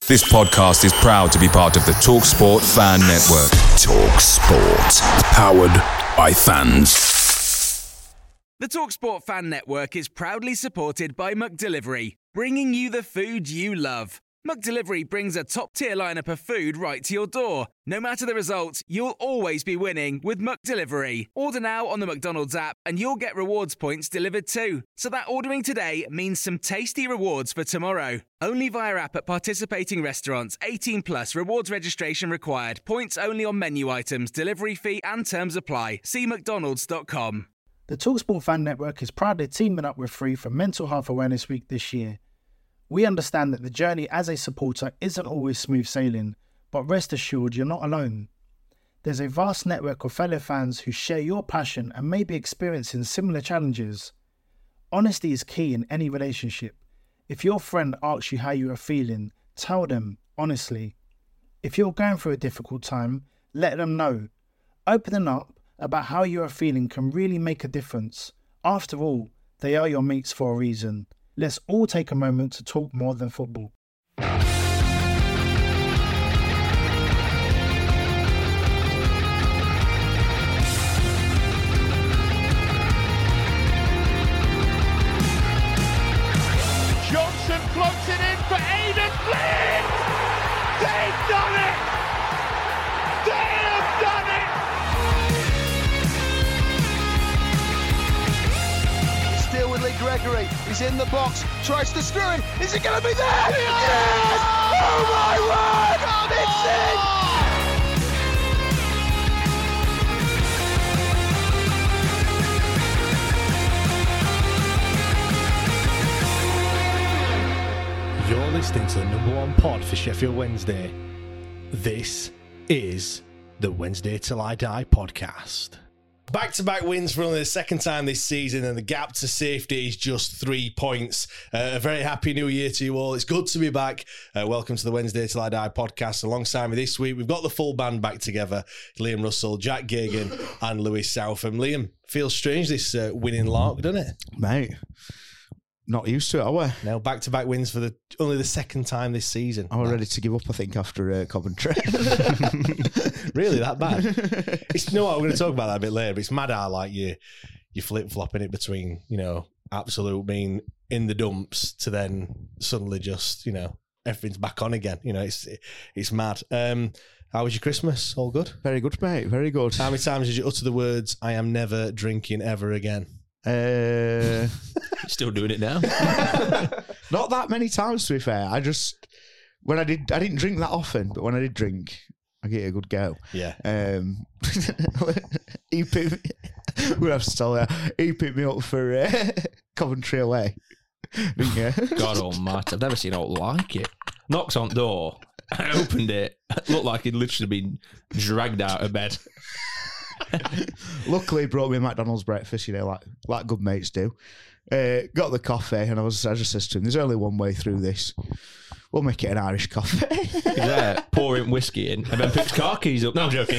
This podcast is proud to be part of the TalkSport Fan Network. TalkSport. Powered by fans. The TalkSport Fan Network is proudly supported by McDelivery, bringing you the food you love. McDelivery brings a top-tier lineup of food right to your door. No matter the result, you'll always be winning with McDelivery. Order now on the McDonald's app and you'll get rewards points delivered too. So that ordering today means some tasty rewards for tomorrow. Only via app at participating restaurants. 18 plus. Rewards registration required. Points only on menu items. Delivery fee and terms apply. See mcdonalds.com. The TalkSport Fan Network is proudly teaming up with Free for Mental Health Awareness Week this year. We understand that the journey as a supporter isn't always smooth sailing, but rest assured you're not alone. There's a vast network of fellow fans who share your passion and may be experiencing similar challenges. Honesty is key in any relationship. If your friend asks you how you are feeling, tell them honestly. If you're going through a difficult time, let them know. Opening up about how you are feeling can really make a difference. After all, they are your mates for a reason. Let's all take a moment to talk more than football. Johnson floats it in for Aidan Flint! They've done it! They have done it! Still with Lee Gregory. He's in the box, tries to screw him. Is it going to be there? Yes! Oh my word! It's in! You're listening to the number one pod for Sheffield Wednesday. This is the Wednesday Till I Die podcast. Back-to-back wins for only the second time this season, and the gap to safety is just 3 points. A very happy new year to you all. It's good to be back. Welcome to the Wednesday Till I Die podcast. Alongside me this week, we've got the full band back together. Liam Russell, Jack Gagan and Lewis Southam. Liam, feels strange this winning lark, doesn't it? Mate, not used to it, are we? Now, back-to-back wins for only the second time this season. I'm ready to give up, I think, after Coventry. Really, that bad? It's, you know what, we're going to talk about that a bit later, but it's mad how, like, you're flip-flopping it between, absolute being in the dumps to then suddenly just, everything's back on again. It's mad. How was your Christmas? All good? Very good, mate. Very good. How many times did you utter the words, I am never drinking ever again? Still doing it now? Not that many times, to be fair. I didn't drink that often, but when I did drink, I get a good go. Yeah. He picked me up for Coventry away, didn't you? God almighty, I've never seen out like it. Knocks on the door, I opened it, looked like he'd literally been dragged out of bed. Luckily, he brought me a McDonald's breakfast, like good mates do. Got the coffee, and I just said to him, there's only one way through this. We'll make it an Irish coffee. He's there, pouring whiskey in, and then picks car keys up. No, I'm joking.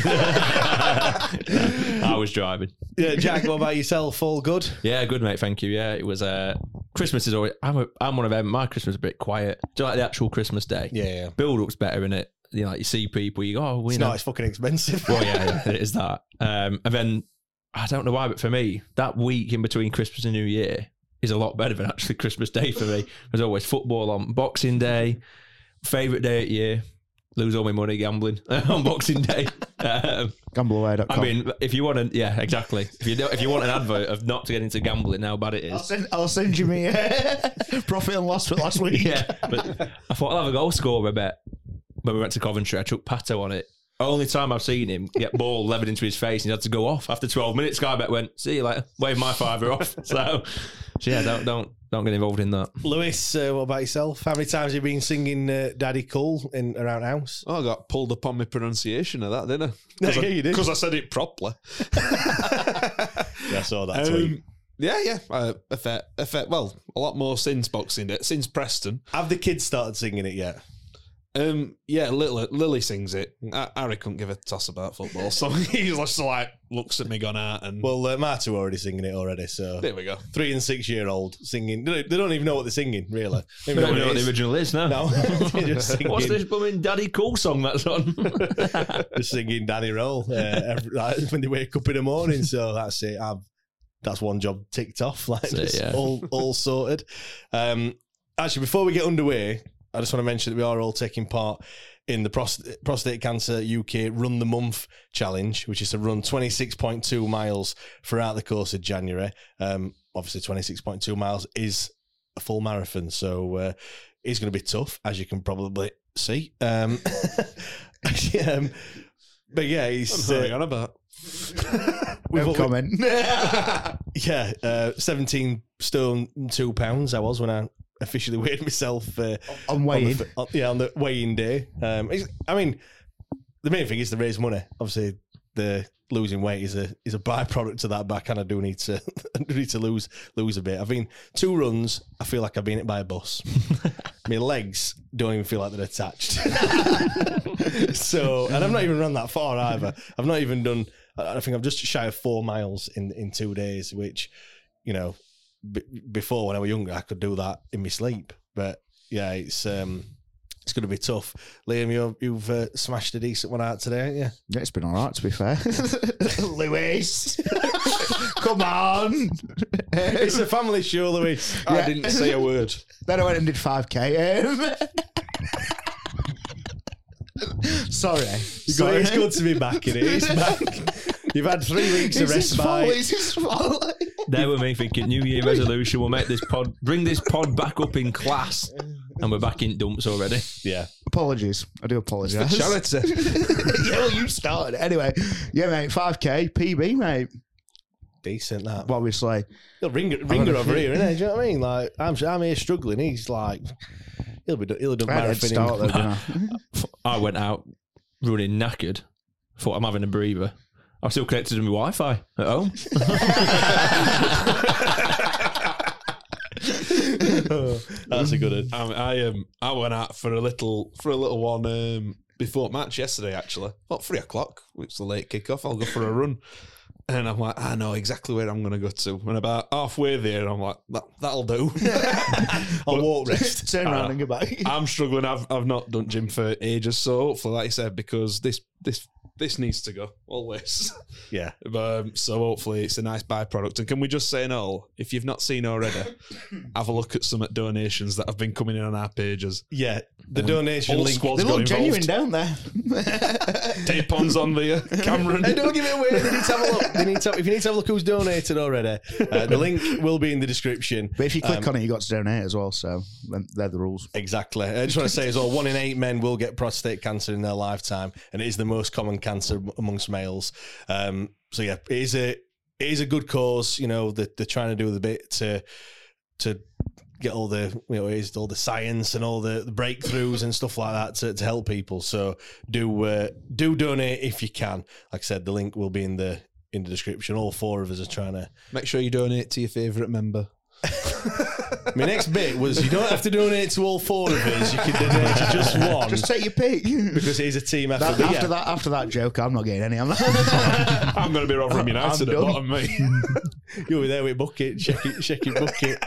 I was driving. Yeah, Jack, what about yourself? All good? Yeah, good, mate, thank you. Yeah, it was, Christmas is always, I'm one of them, my Christmas is a bit quiet. Do you like the actual Christmas day? Yeah. Build-up's better, innit? You see people, you go, it's not, it's fucking expensive. Well, yeah, it is that. And then, I don't know why, but for me, that week in between Christmas and New Year is a lot better than actually Christmas Day for me. There's always football on Boxing Day, favourite day of the year, lose all my money gambling on Boxing Day. Gambleaway.com. I mean, if you want to, yeah, exactly. If you want an advert of not to get into gambling, how bad it is. I'll send you me profit and loss for last week. Yeah, but I thought I'll have a goal scorer bet. When we went to Coventry, I took Pato on it. Only time I've seen him get ball levered into his face and he had to go off. After 12 minutes, Sky Bet went, see you later, wave my fiver off. So yeah, don't get involved in that. Lewis, what about yourself? How many times have you been singing Daddy Cool around house? Oh, I got pulled up on my pronunciation of that, didn't I? Yeah, you did. Because I said it properly. Yeah, I saw that tweet. Yeah. Well, a lot more since Boxing Day, since Preston. Have the kids started singing it yet? Yeah, Lily sings it. Harry couldn't give a toss about football, so he just like looks at me going out and... Well, Marta were already singing it already, so... There we go. 3 and 6 year old singing. They don't even know what they're singing, really. They don't know what the original is, no. No. They're just singing. What's this blooming Daddy Cool song that's on? Just singing Danny Roll when they wake up in the morning, so that's it. That's one job ticked off, like just all sorted. Actually, before we get underway, I just want to mention that we are all taking part in the Prostate Cancer UK Run the Month Challenge, which is to run 26.2 miles throughout the course of January. Obviously, 26.2 miles is a full marathon, so it's going to be tough, as you can probably see. But yeah, he's... What are you on about? No comment. 17 stone 2 pounds I was when I officially weighed myself on weighing. On the weighing day. I mean, the main thing is to raise money. Obviously, the losing weight is a byproduct of that, but I kind of do need to lose a bit. I've been 2 runs. I feel like I've been hit by a bus. My legs don't even feel like they're attached. So, and I've not even run that far either. I've not even done. I think I'm just shy of 4 miles in 2 days, which, you know, before when I was younger, I could do that in my sleep. But yeah, it's going to be tough. Liam, you've smashed a decent one out today, haven't you? Yeah, it's been all right, to be fair. Lewis, come on. It's a family show, Lewis. I didn't say a word. Then I went and did 5K. Sorry. It's good to be back in it. It's back. You've had 3 weeks of respite. It's his fault. There were me thinking, New Year resolution, we'll bring this pod back up in class. And we're back in dumps already. Yeah. Apologies. I do apologise. Charity. Yeah, well, you started. Anyway, yeah, mate, 5K, PB, mate. Decent, that. Well, obviously. Ringer over here, isn't it? Do you know what I mean? Like, I'm here struggling. He's like, he'll have done marathon. I went out running knackered. Thought I'm having a breather. I'm still connected to my Wi-Fi at home. That's a good one. I went out for a little one before match yesterday. Actually, about 3 o'clock. It's the late kickoff. I'll go for a run, and I'm like, I know exactly where I'm going to go to. And about halfway there, I'm like, that'll do. I'll walk rest. Turn around and go back. I'm struggling. I've not done gym for ages, so hopefully, like you said, because this needs to go always. Yeah. So hopefully it's a nice byproduct. And can we just say no? If you've not seen already, have a look at some donations that have been coming in on our pages. Yeah. The donation link. Squad's They got look involved. genuine, don't they? Tape-ons on the camera. Hey, don't give it away. They need to have a look. If you need to have a look who's donated already, the link will be in the description. But if you click on it, you got to donate as well. So they're the rules. Exactly. I just want to say as well, 1 in 8 men will get prostate cancer in their lifetime, and it is the most common cancer amongst males. So yeah, it is a good cause. You know, they're trying to do the bit to get all the all the science and all the breakthroughs and stuff like that to help people. So do donate if you can. Like I said, the link will be in the description. All 4 of us are trying to Make sure you donate to your favourite member. My next bit was you don't have to donate to all 4 of us. You can donate to just one. Just take your pick. Because it is a team effort. After that joke, I'm not getting any. I'm I'm going to be Rotherham United at bottom, mate. You'll be there with bucket, shaking bucket.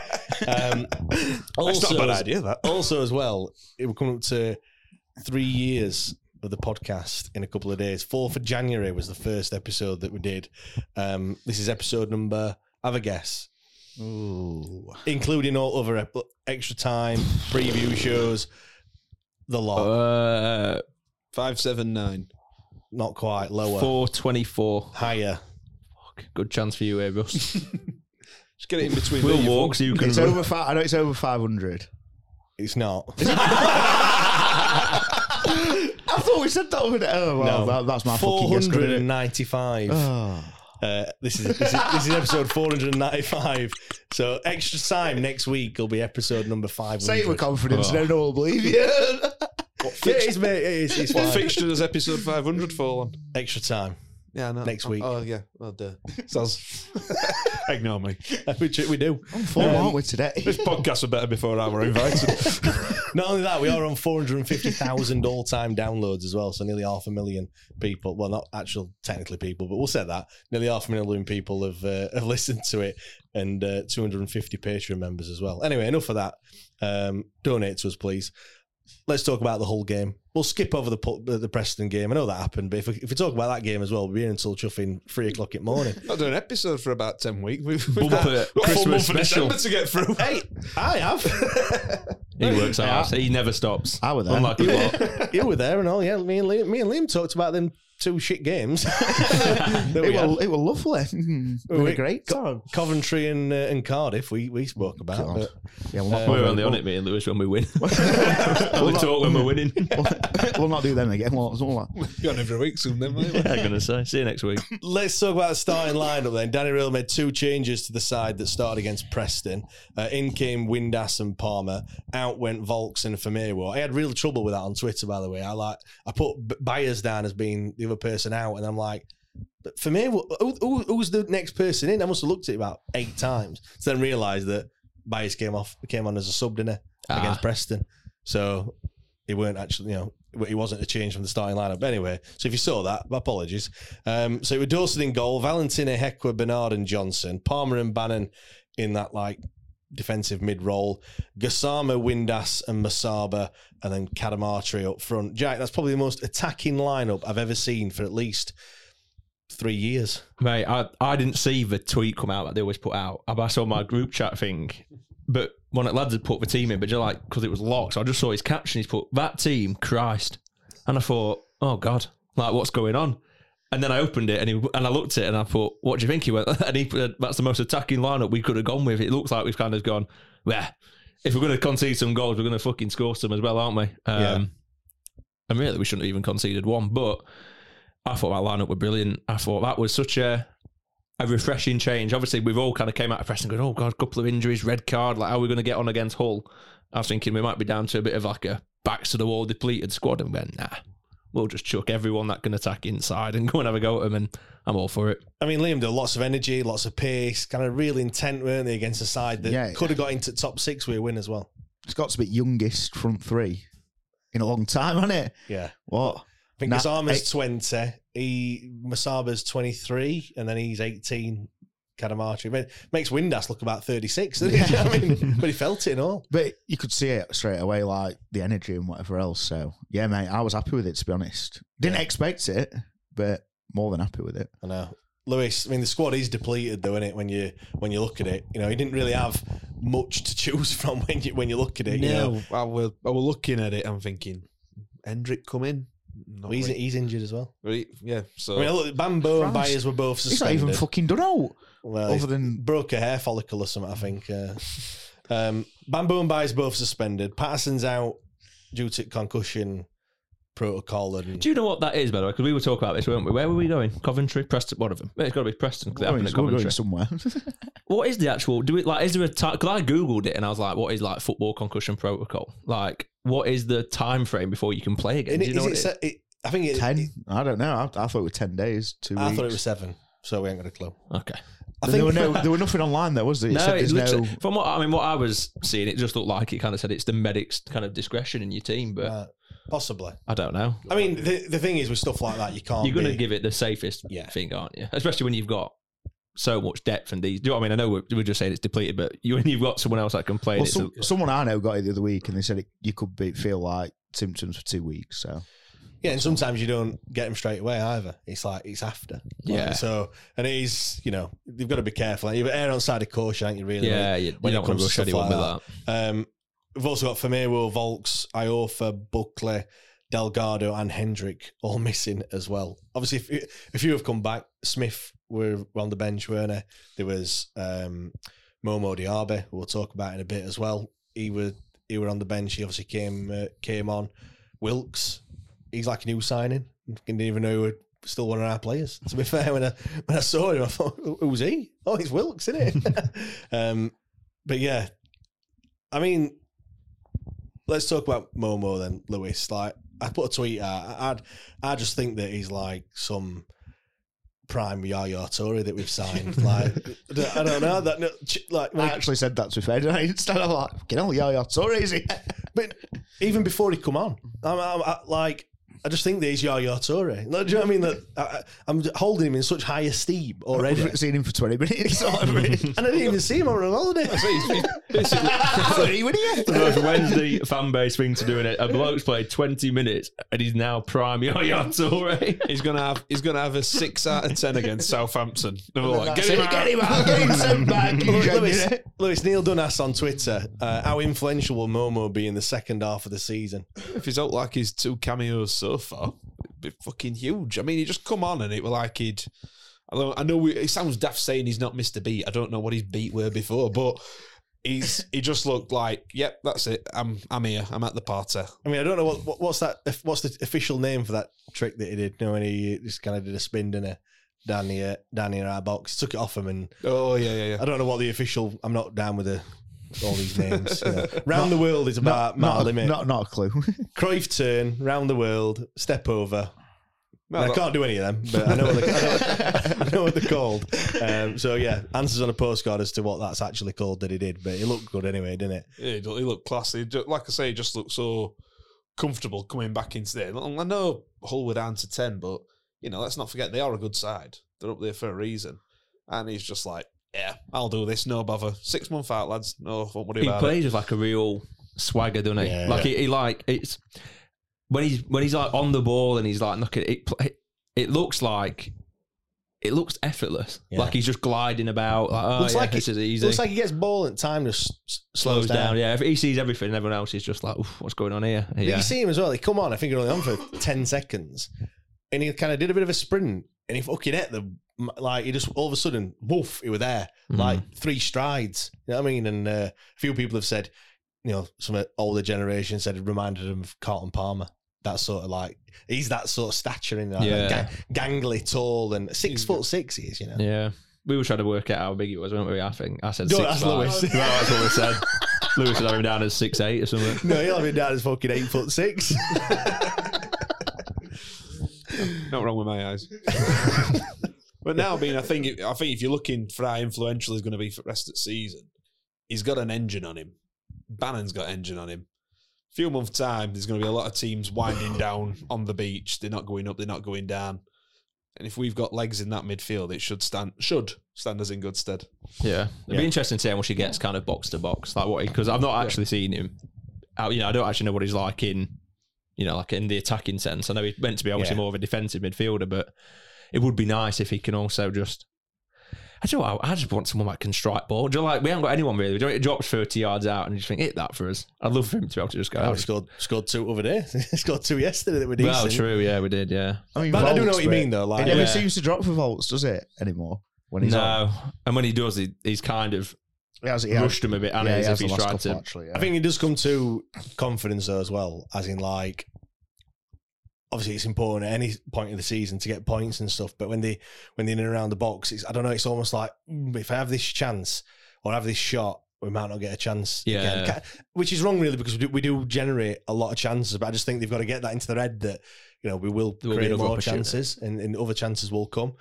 That's not a bad idea, that. Also, as well, it will come up to 3 years of the podcast in a couple of days. 4th of January was the first episode that we did. This is episode number, have a guess. Ooh. Including all other extra time, preview shows, the lot. 579. Not quite, lower. 424. Higher. Good chance for you, Russ. Just get it in between. We'll walk so you can It's run. over. I know it's over 500. It's not. I thought we said that over there. Oh, well, No. that's my fucking guess. 495. Oh. This is episode 495. So extra time next week will be episode number 500. Say it with confidence, no one will believe you. It is, mate. It's What fine. fixture does episode 500 fall on? Extra time. Yeah, no. Next week. Oh, yeah. Well, duh. Sounds... Ignore me. Which we do. On form, aren't we, today? This podcast was better before I were invited. Not only that, we are on 450,000 all-time downloads as well. So nearly 500,000 people. Well, not actual technically people, but we'll say that nearly 500,000 people have listened to it, and 250 Patreon members as well. Anyway, enough of that. Donate to us, please. Let's talk about the whole game. We'll skip over the Preston game. I know that happened, but if we talk about that game as well, we'll be here until chuffing 3 o'clock in the morning. Not doing an episode for about 10 weeks. We've Bump got it. a full Christmas month of special. December to get through. Hey, I have. He works hard. He never stops. I were there. Unlike a lot. You were there and all, yeah. Me and Liam talked about them 2 shit games. It was lovely. It was a great time. Coventry and Cardiff, we spoke about. God. But, Yeah, we'll not We're bother. only on it, me and Lewis, when we win. We talk when we're winning. We'll not do them again. We'll You're on every week soon, then, mate. I'm going to say. See you next week. let's talk about the starting lineup then. Danny Röhl made 2 changes to the side that started against Preston. In came Windass and Palmer. Out went Volks and Firmino. I had real trouble with that on Twitter, by the way. I put Byers down as being the other person out, and I'm like, but Firmino, who's the next person in? I must have looked at it about 8 times to then realise that Byers came on as a sub, didn't he, against Preston. So he weren't actually, he wasn't a change from the starting lineup. But anyway, so if you saw that, my apologies. So it was Dawson in goal, Valentina, Hekwa, Bernard and Johnson, Palmer and Bannon in that defensive mid-roll, Gassama, Windass and Masaba, and then Cadamartri up front. Jack, that's probably the most attacking lineup I've ever seen for at least 3 years. Mate, I didn't see the tweet come out that they always put out. I saw my group chat thing, but one of the lads had put the team in, but just because it was locked, so I just saw his caption. He's put, that team, Christ. And I thought, oh God, what's going on? And then I opened it and I looked at it and I thought, what do you think? He went, and he put, that's the most attacking lineup we could have gone with. It looks like we've kind of gone, well, if we're going to concede some goals, we're going to fucking score some as well, aren't we? Yeah. And really, we shouldn't have even conceded one. But I thought that lineup were brilliant. I thought that was such a refreshing change. Obviously, we've all kind of came out of Preston going, oh God, a couple of injuries, red card, how are we going to get on against Hull? I was thinking we might be down to a bit of a backs to the wall depleted squad, and we went, nah. We'll just chuck everyone that can attack inside and go and have a go at them, and I'm all for it. I mean, Liam did lots of energy, lots of pace, kind of real intent, weren't they, against a side that could have got into top 6 with a win as well. It's got to be youngest front 3 in a long time, hasn't it? Yeah. What? I think Gassama's 20, Masaba's 23, and then he's 18. Cadamartri makes Windass look about 36, doesn't he? I mean, but he felt it and all. But you could see it straight away, the energy and whatever else. So yeah, mate, I was happy with it, to be honest. Didn't expect it, but more than happy with it. I know. Lewis, I mean, the squad is depleted though, isn't it? When you look at it, he didn't really have much to choose from when you look at it. No, I was looking at it. I'm thinking, Hendrick come in. He's injured as well. Yeah. So I mean, look, Bambo and Byers were both suspended. He's not even fucking done out. Well, other than broke a hair follicle or something, I think. Bambo and Byers both suspended. Patterson's out due to concussion protocol. And do you know what that is, by the way? Because we were talking about this, weren't we? Where were we going? Coventry, Preston, one of them. It's got to be Preston. They happen at Coventry. Going somewhere. What is the actual? Is there a time? Because I googled it and I was like, what is football concussion protocol? What is the time frame before you can play again? Do you know what it is? I think 10. I don't know. I thought it was 10 days. 2 weeks. I thought it was 7. So we ain't got a clue. Okay. I think there was nothing online there, was there? From what I was seeing, it just looked like it kind of said it's the medic's kind of discretion in your team, but possibly. I don't know. I mean, the thing is with stuff like that, you're going to give it the safest thing, aren't you? Especially when you've got so much depth and these. Do you know what I mean? I know we're just saying it's depleted, but when you've got someone else that can play someone I know got it the other week, and they said you could feel like symptoms for 2 weeks. So. Yeah, and sometimes you don't get them straight away either. It's after. Yeah. So, and it is, you've got to be careful. You've err on side of caution, aren't you, really? Yeah, you don't want to rush anyone with that. We've also got Firmino, Volks, Iofa, Buckley, Delgado and Hendrick all missing as well. Obviously, if you have come back, Smith were on the bench, weren't they? There was Momo Diaby, who we'll talk about in a bit as well. He were on the bench. He obviously came on. Wilkes, he's like a new signing. Didn't even know he was still one of our players. To be fair, when I saw him, I thought, who's he? Oh, he's Wilkes, isn't it? But yeah, I mean, let's talk about Momo then, Lewis. Like, I put a tweet out. I just think that he's like some prime Yaya Toure that we've signed. Like, I don't know. I actually said that to Fed. Instead of like, fucking hell, Yaya Toure, is he? But even before he come on, I just think that he's Yaya Toure. Do you know what I mean? That I'm holding him in such high esteem already. I've seen him for 20 minutes. And I didn't even see him on holiday. The most Wednesday fan base thing to do in it. A bloke's played 20 minutes and he's now prime Yaya Toure. He's gonna have a 6 out of 10 against Southampton. They're like, get him out. Get him sent back. Lewis Neil Dunn asked on Twitter, how influential will Momo be in the second half of the season? If he's out like his 2 cameos so far, it'd be fucking huge. I mean, he just come on and it were like I know it sounds daft saying he's not missed a beat. I don't know what his beat were before, but he just looked like, yep, that's it. I'm here. I'm at the party. I mean, I don't know what's the official name for that trick that he did. You know, when he just kind of did a spin, didn't he, down near our box, took it off him, and yeah. I don't know what the official. I'm not down with all these names. You know. Round the world is about Matt Limit. Not a clue. Cruyff turn, round the world, step over. No, I can't do any of them, but I know what they're called. So yeah, answers on a postcard as to what that's actually called that he did, but it looked good anyway, didn't it? Yeah, he looked classy. Like I say, he just looked so comfortable coming back into there. I know Hull were down to 10, but let's not forget they are a good side. They're up there for a reason, and he's just like, yeah, I'll do this, no bother. 6 months out, lads. No, don't worry about it. He plays with like a real swagger, doesn't he? Yeah. Like he like it's when he's like on the ball and he's like looking. It looks effortless. Yeah. Like he's just gliding about. Like, looks like this is easy. Looks like he gets ball at time, just slows down. Yeah, if he sees everything, and everyone else is just like, what's going on here? Yeah. You see him as well. He come on. I think he was only on for 10 seconds, and he kind of did a bit of a sprint, and he fucking hit them. Like he just all of a sudden, woof, he was there. Like 3 strides. You know what I mean? And a few people have said, some older generation said it reminded him of Carlton Palmer. That sort of like he's that sort of stature in there, gangly, tall, and 6'6" he is. Yeah, we were trying to work out how big he was, weren't we? I think I said Don't 6'5". ask Lewis. Well, that's what we said. Lewis would have him down as 6'8" or something. No, he'll have him down as fucking 8'6". Not wrong with my eyes. But now, I think if you're looking for how influential he's going to be for the rest of the season, he's got an engine on him. Bannon's got engine on him. A few months' time, there's going to be a lot of teams winding down on the beach. They're not going up, they're not going down. And if we've got legs in that midfield, it should stand us in good stead. Yeah, it'd be interesting to see how much he gets kind of box to box, like what because I've not actually seen him. I don't actually know what he's like in, like in the attacking sense. I know he's meant to be obviously more of a defensive midfielder, but it would be nice if he can also just. I just want someone that can strike ball. We haven't got anyone really. It drops 30 yards out and you just think, hit that for us. I'd love for him to be able to just go. Oh, he scored 2 over there. He scored 2 yesterday that were decent. Well, true, yeah, we did, yeah. I mean, but I do know what you mean though. Like, it never seems to drop for Volts, does it, anymore? When he's on. And when he does, he's kind of he rushed him a bit, as if he's tried to. Actually, I think he does come to confidence though as well, as in like. Obviously, it's important at any point of the season to get points and stuff. But when they're in and around the box, I don't know. It's almost like if I have this chance or have this shot, we might not get a chance. Yeah, again. Which is wrong, really, because we do generate a lot of chances. But I just think they've got to get that into their head that we will create more chances and other chances will come.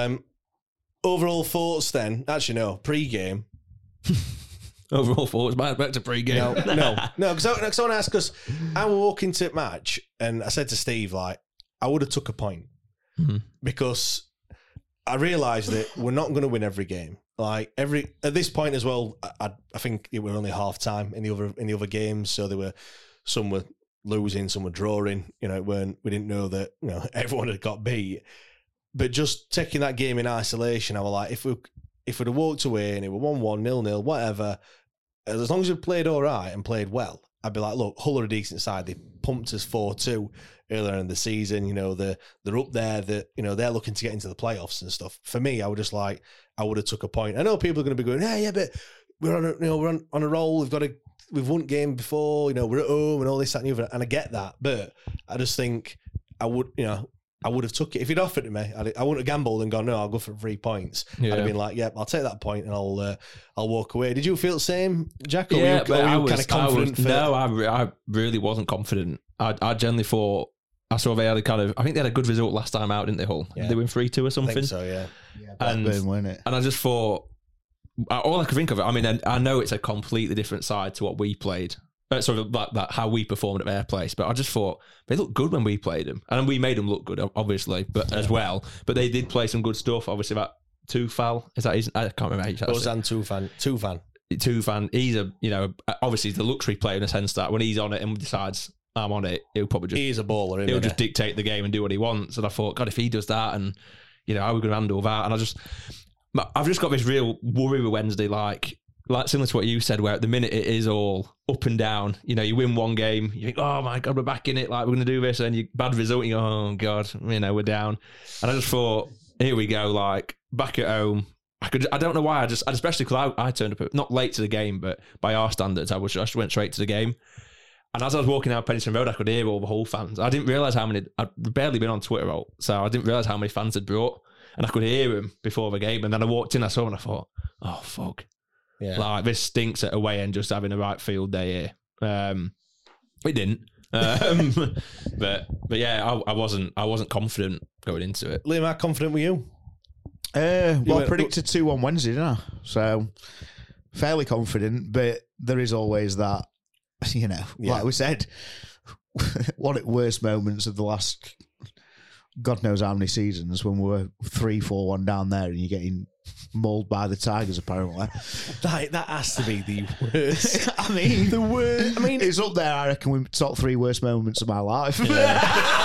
Overall thoughts, then? Actually, no. Pre-game. Overall thoughts, back to pre-game. No. Because someone asked us, I walk into the match, and I said to Steve, like, I would have took a point because I realised that we're not going to win every game. Like at this point as well, I think it were only half time in the other games, so some were losing, some were drawing. We didn't know that everyone had got beat. But just taking that game in isolation, I was like, if we'd have walked away and it were 1-1, 0-0, whatever, as long as we played all right and played well, I'd be like, look, Hull are a decent side. They pumped us 4-2 earlier in the season. They're up there. They're looking to get into the playoffs and stuff. For me, I would have took a point. I know people are going to be going, yeah, but we're on a roll. We've won game before. We're at home and all this, that, and the other. And I get that, but I just think I would have took it. If he'd offered it to me, I wouldn't have gambled and gone, no, I'll go for 3 points. Yeah. I'd have been like, yeah, I'll take that point and I'll walk away. Did you feel the same, Jack? Or Yeah, were you kind of confident? No, I really wasn't confident. I generally thought I saw they had I think they had a good result last time out, didn't they, Hull? Yeah. They win 3-2 or something. I think so, yeah. Blackburn, weren't it? And I just thought, all I could think of it, I mean, I know it's a completely different side to what we played. Sort of like that, how we performed at their place. But I just thought they looked good when we played them. And we made them look good, obviously, but as well. But they did play some good stuff. Obviously, that Tufal, is that his? I can't remember how you say it. Ozan Tufan. He's obviously he's a luxury player in the sense that when he's on it and decides I'm on it, he'll probably just... He's a baller, he'll just dictate the game and do what he wants. And I thought, God, if he does that and, how are we going to handle that? And I've just got this real worry with Wednesday, like similar to what you said, where at the minute it is all up and down. You win one game, you think, oh my God, we're back in it, like we're going to do this, and bad result, you go, oh God, we're down. And I just thought, here we go, like back at home. I don't know why, especially because I turned up not late to the game, but by our standards, I just went straight to the game. And as I was walking down Penistone Road, I could hear all the Hull fans. I didn't realise how many, I'd barely been on Twitter, so I didn't realise how many fans had brought. And I could hear them before the game. And then I walked in, I saw them, and I thought, oh, fuck. Yeah. Like, this stinks at away end just having a right field day here. It didn't. But yeah, I wasn't confident going into it. Liam, how confident were you? I predicted 2 on Wednesday, didn't I? So, fairly confident, but there is always that, like we said, one of the worst moments of the last God knows how many seasons when we were 3-4-1 down there and you're getting mauled by the Tigers, apparently. That has to be the worst. I mean, the worst. I mean, it's up there, I reckon, with top 3 worst moments of my life. Yeah.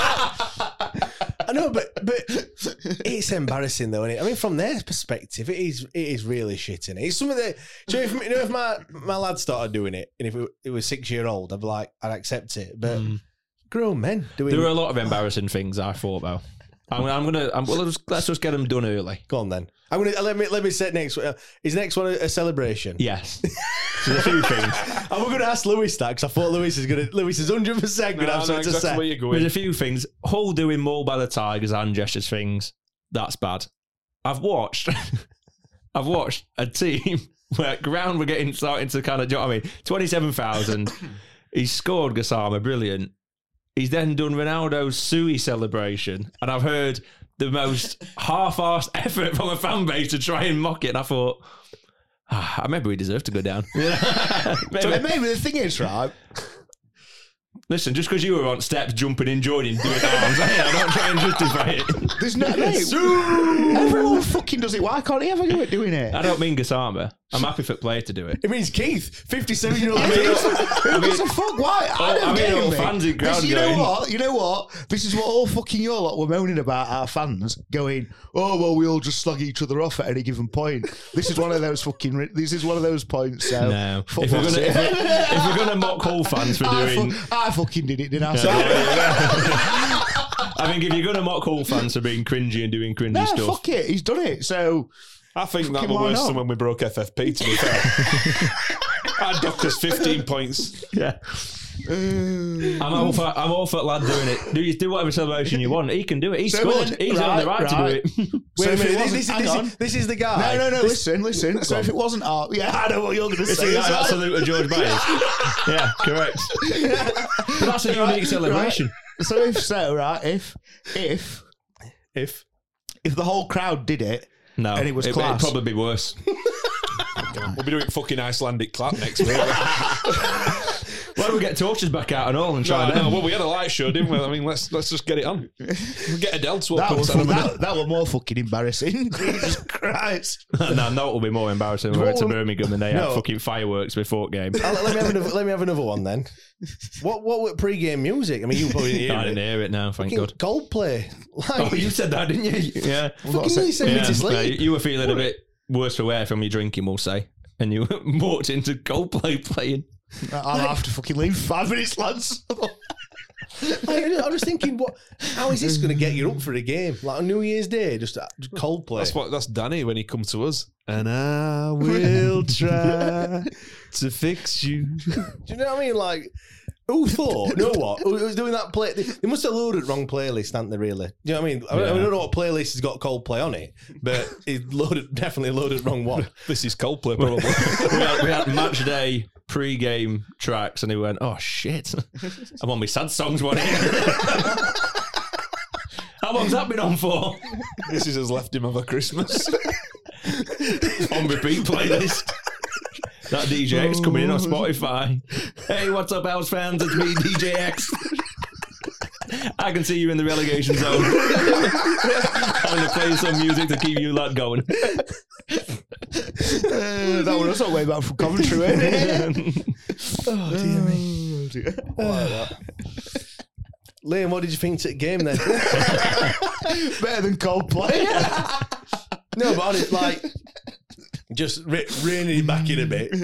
I know, but it's embarrassing though, isn't it? I mean, from their perspective, it is really shit, innit? It's something that, if my lad started doing it, and if it was 6-year-old, I'd be like, I'd accept it. But grown men doing it. There were a lot of embarrassing things I thought though. Let's just get them done early. Go on then. Let me set next. Is next one a celebration? Yes. There's a few things. And we're going to ask Lewis that because I thought Lewis is 100% going to have something to say. Where you're going. There's a few things. Hull doing mauled by the Tigers and gestures things. That's bad. I've watched a team where ground were starting to kind of, do you know what I mean? 27,000. He scored Gassama, brilliant. He's then done Ronaldo's Sui celebration, and I've heard the most half-arsed effort from a fan base to try and mock it, and I thought, maybe we deserve to go down. Maybe the thing is, right? Listen, just because you were on steps, jumping in, joining, doing arms, I don't try and justify it. There's no... Everyone fucking does it. Why can't he ever do it doing it? I don't mean Gassama. I'm happy for the player to do it. It means Keith, 57-year-old. Who gives a fuck? Why? I mean, all fans in ground you know what? This is what all fucking your lot were moaning about, our fans, going, oh, well, we all just slug each other off at any given point. This is one of those points. So no. If we're going to mock Hull fans for doing... I fucking did it, didn't I? I think if you're going to mock Hull fans for being cringy and doing cringy stuff... fuck it. He's done it, so... I think that was worse than when we broke FFP, to be fair. I docked us 15 points. Yeah. I'm all for lad doing it. Do whatever celebration you want. He can do it. He scored. He's on the right to do it. Wait a minute. This is the guy. No. Listen. So if it wasn't I know what you're going to say. It's the guy that saluted George Byers. Yeah, correct. But that's a unique celebration. Right. So if the whole crowd did it, no, and it was class, it'd probably be worse. We'll be doing fucking Icelandic clap next week. Why don't we get torches back out and all and try them? Well, we had a light show, didn't we? I mean, let's just get it on. We'll get Adele to that was more fucking embarrassing. Jesus Christ. No, that will be more embarrassing when we're to Birmingham and they have fucking fireworks before game. Let me have another one then. What were pre-game music? I mean, you probably didn't hear it. I didn't hear it now, thank God. Coldplay. You said that, didn't you? Yeah. Fucking you sent me to sleep. No, you were feeling a bit worse for wear from your drinking, we'll say. And you walked into Coldplay playing. I'll have to fucking leave 5 minutes, lads. I was thinking, how is this going to get you up for a game? Like on New Year's Day, just Coldplay. That's Danny when he comes to us. And I will try to fix you. Do you know what I mean? Like, who thought? You know what? Who was doing that play? They must have loaded wrong playlist, haven't they? Really? Do you know what I mean? I don't know what playlist has got Coldplay on it, but it definitely loaded wrong one. This is Coldplay, probably. we had match day pre-game tracks, and he went, "Oh shit, I'm on my sad songs one here." How long's that been on for? This has left him over Christmas. On repeat playlist. That DJ X coming in on Spotify. Hey, what's up, House fans? It's me, DJ X. I can see you in the relegation zone. I'm going to play some music to keep you lot going. That one was all way back from Coventry, wasn't it? Oh, dear me. Liam, what did you think to the game then? Better than Coldplay. No, but honest, like, just reining it back in a bit.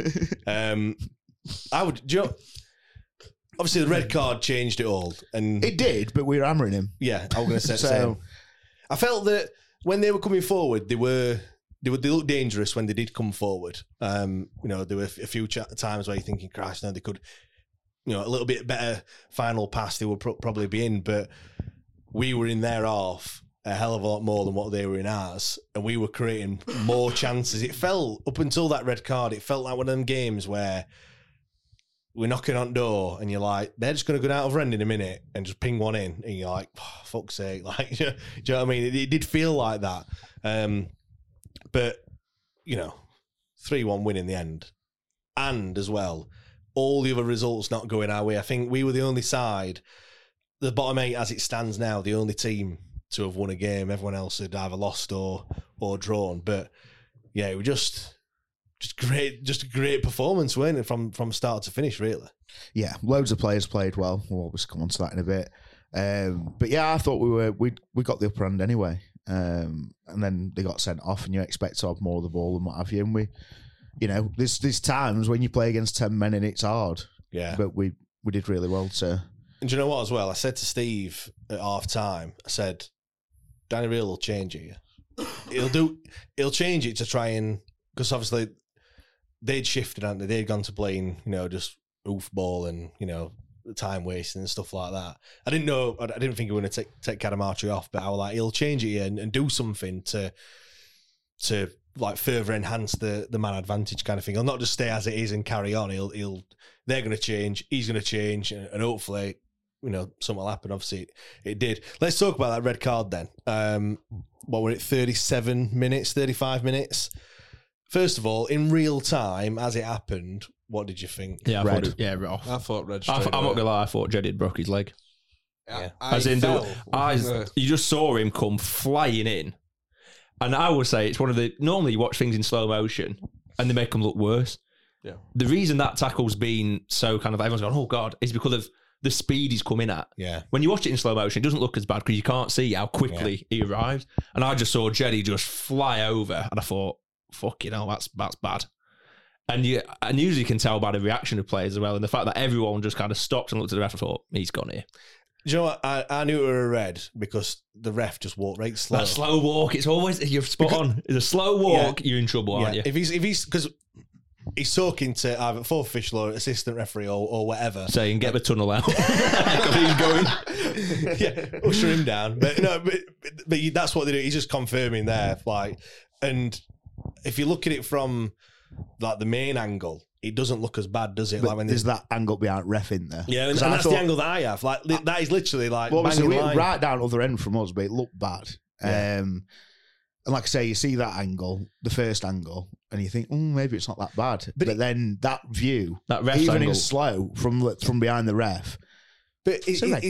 I would, do you know, obviously the red card changed it all, and It did, but we were hammering him. yeah, I was going to say the So- same. I felt that when they were coming forward, they looked dangerous when they did come forward. You know, there were a few times where you're thinking, Christ, no, they could, you know, a little bit better final pass, they would probably be in, but we were in their half a hell of a lot more than what they were in ours, and we were creating more chances. It felt, up until that red card, it felt like one of them games where we're knocking on the door and you're like, they're just going to go down over end in a minute and just ping one in, and you're like, oh, fuck's sake, like, do you know what I mean? It did feel like that. But, you know, 3-1 win in the end. And as well, all the other results not going our way. I think we were the only side, the bottom 8 as it stands now, the only team to have won a game. Everyone else had either lost or drawn. But yeah, it was just a great performance, weren't it, from start to finish, really. Yeah, loads of players played well. We'll obviously come on to that in a bit. But yeah, I thought we got the upper hand anyway. And then they got sent off, and you expect to have more of the ball and what have you. And we, you know, there's times when you play against 10 men and it's hard. Yeah. But we did really well to. And do you know what as well? I said to Steve at half time, I said, Danny Reel will change it. He'll change it to try and, because obviously they'd shifted, hadn't they? They'd gone to playing, you know, just oof ball and, you know, time wasting and stuff like that. I didn't think he was going to take Cadamarteri off, but I was like, he'll change it and do something to like further enhance the man advantage kind of thing. He'll not just stay as it is and carry on. They're going to change, he's going to change, and hopefully, you know, something will happen. Obviously, it did. Let's talk about that red card then. What were it, 37 minutes, 35 minutes? First of all, in real time, as it happened, what did you think? Yeah, Red. Off. I thought red. I'm not going to lie, I thought Jed had broke his leg. Yeah. As in, you just saw him come flying in. And I would say it's one of the, normally you watch things in slow motion and they make them look worse. Yeah. The reason that tackle's been so kind of, everyone's going, oh God, is because of the speed he's coming at. Yeah. When you watch it in slow motion, it doesn't look as bad because you can't see how quickly he arrives. And I just saw Jeddy just fly over and I thought, fuck, you know, that's bad. And usually you can tell by the reaction of players as well, and the fact that everyone just kind of stopped and looked at the ref and thought, he's gone here. Do you know what? I knew it were a red because the ref just walked right slow. That slow walk, it's always, you're spot on. It's a slow walk, you're in trouble, aren't you? If he's because he's talking to either fourth official or assistant referee or whatever, saying, get the tunnel out. He's going. Yeah, usher him down. But no, but that's what they do. He's just confirming there, like, and if you look at it from like the main angle, it doesn't look as bad, does it? But like when there's that angle behind ref in there. Yeah, and that's the angle that I have. Like that is literally like banging line. Right down other end from us, but it looked bad. Yeah. And like I say, you see that angle, the first angle, and you think, maybe it's not that bad. But then that view, that ref's even angle. in slow from behind the ref. But he's got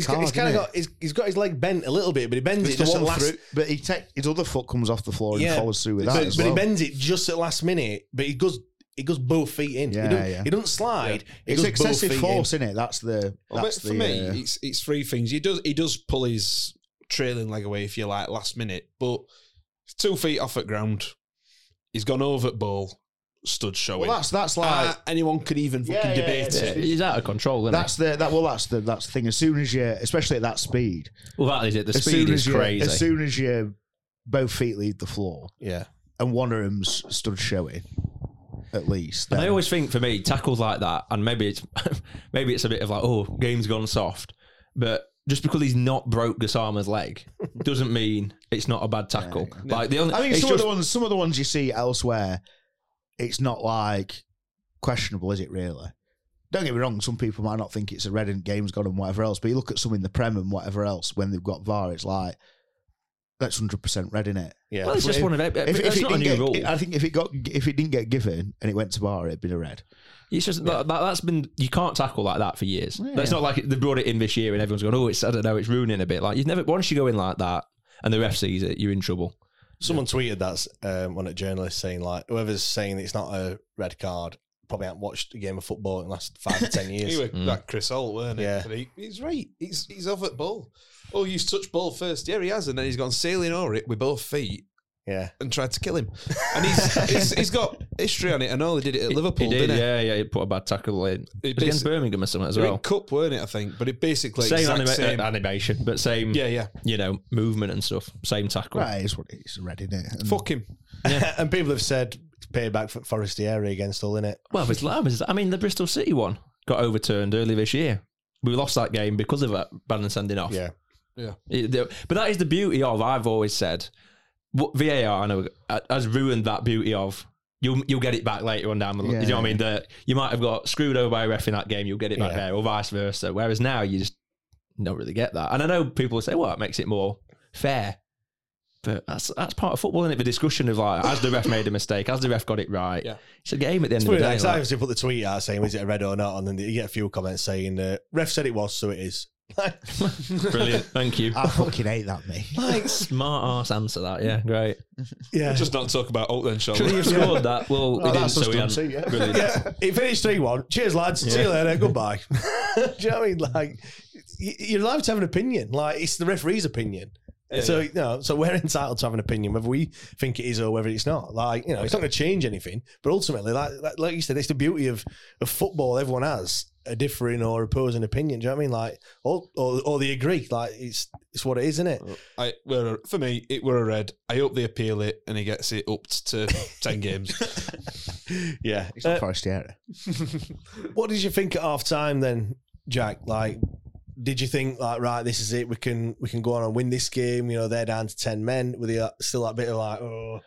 his leg bent a little bit, but he bends it just at last. But his other foot comes off the floor and follows through with that as well. But he bends it just at last minute. But he goes both feet in. He doesn't slide. Yeah. It's excessive force, isn't it? That's the. For me, it's three things. He does pull his trailing leg away, if you like, last minute, but 2 feet off at ground. He's gone over at ball. Stood showing. Well, that's like anyone could even fucking debate it. He's out of control, isn't that's he? That's the thing. As soon as you, especially at that speed. Well, that is it. The speed is crazy. As soon as you both feet leave the floor, yeah, and one of them's stood showing, at least. And I always think, for me, tackles like that, and maybe it's a bit of like, oh, game's gone soft, but just because he's not broke Gassama's leg doesn't mean it's not a bad tackle. Yeah. Like some of the ones you see elsewhere, it's not like questionable, is it really? Don't get me wrong, some people might not think it's a red and game's gone and whatever else, but you look at some in the Prem and whatever else, when they've got VAR, it's like, that's 100% red, innit? Yeah. Well, it's just one of it. It's not a new rule. I think if it didn't get given and it went to VAR, it'd been a red. It's just that's been, you can't tackle like that for years. Yeah. It's not like they brought it in this year and everyone's going, it's, I don't know, it's ruining a bit. Like, once you go in like that and the ref sees it, you're in trouble. Someone tweeted that, one of the journalists saying, like, whoever's saying it's not a red card probably haven't watched a game of football in the last 5 or 10 years. He was like Chris Holt, weren't he? Yeah. But he's right. He's off at ball. Oh, he's touched ball first. Yeah, he has, and then he's gone sailing over it with both feet. Yeah, and tried to kill him. And he's got history on it. I know they did it at Liverpool, didn't he? Yeah, he put a bad tackle in. It was against Birmingham or something as well. Cup, weren't it, I think? But it basically same animation, but same movement and stuff. Same tackle. Right, it's what it's red, isn't it? Fuck him. Yeah. And people have said payback for Forestieri against Hull, innit? Well, the Bristol City one got overturned early this year. We lost that game because of that ban and sending off. Yeah. But that is the beauty of, I've always said, what VAR, I know, has ruined that beauty of you'll get it back later on down the line. You know what I mean? That you might have got screwed over by a ref in that game, you'll get it back there, or vice versa. Whereas now you just don't really get that. And I know people say, well, it makes it more fair. But that's part of football, isn't it? The discussion of like, has the ref made a mistake? Has the ref got it right? Yeah. It's a game at the end of the day. Sometimes you put the tweet out saying, is it a red or not? And then you get a few comments saying, ref said it was, so it is. Brilliant, thank you. I fucking hate that, mate. Like, smart arse answer that, yeah, great. Yeah, just not talk about Holt then, shall we? You've scored that. Well, we didn't, so we hadn't. Brilliant. Yeah, it finished 3-1. Cheers, lads. See you later. Goodbye. Do you know what I mean? Like, you're allowed to have an opinion. Like, it's the referee's opinion. So we're entitled to have an opinion whether we think it is or whether it's not. Like, it's not going to change anything. But ultimately, like you said, it's the beauty of football. Everyone has a differing or opposing opinion. Do you know what I mean? Like, or they agree. Like, it's what it is, isn't it? For me, it were a red. I hope they appeal it and he gets it upped to 10 games. Yeah, it's not Forestieri. What did you think at half time then, Jack? Like, did you think, like, right, this is it, we can go on and win this game? They're down to 10 men. Were they still that bit of like,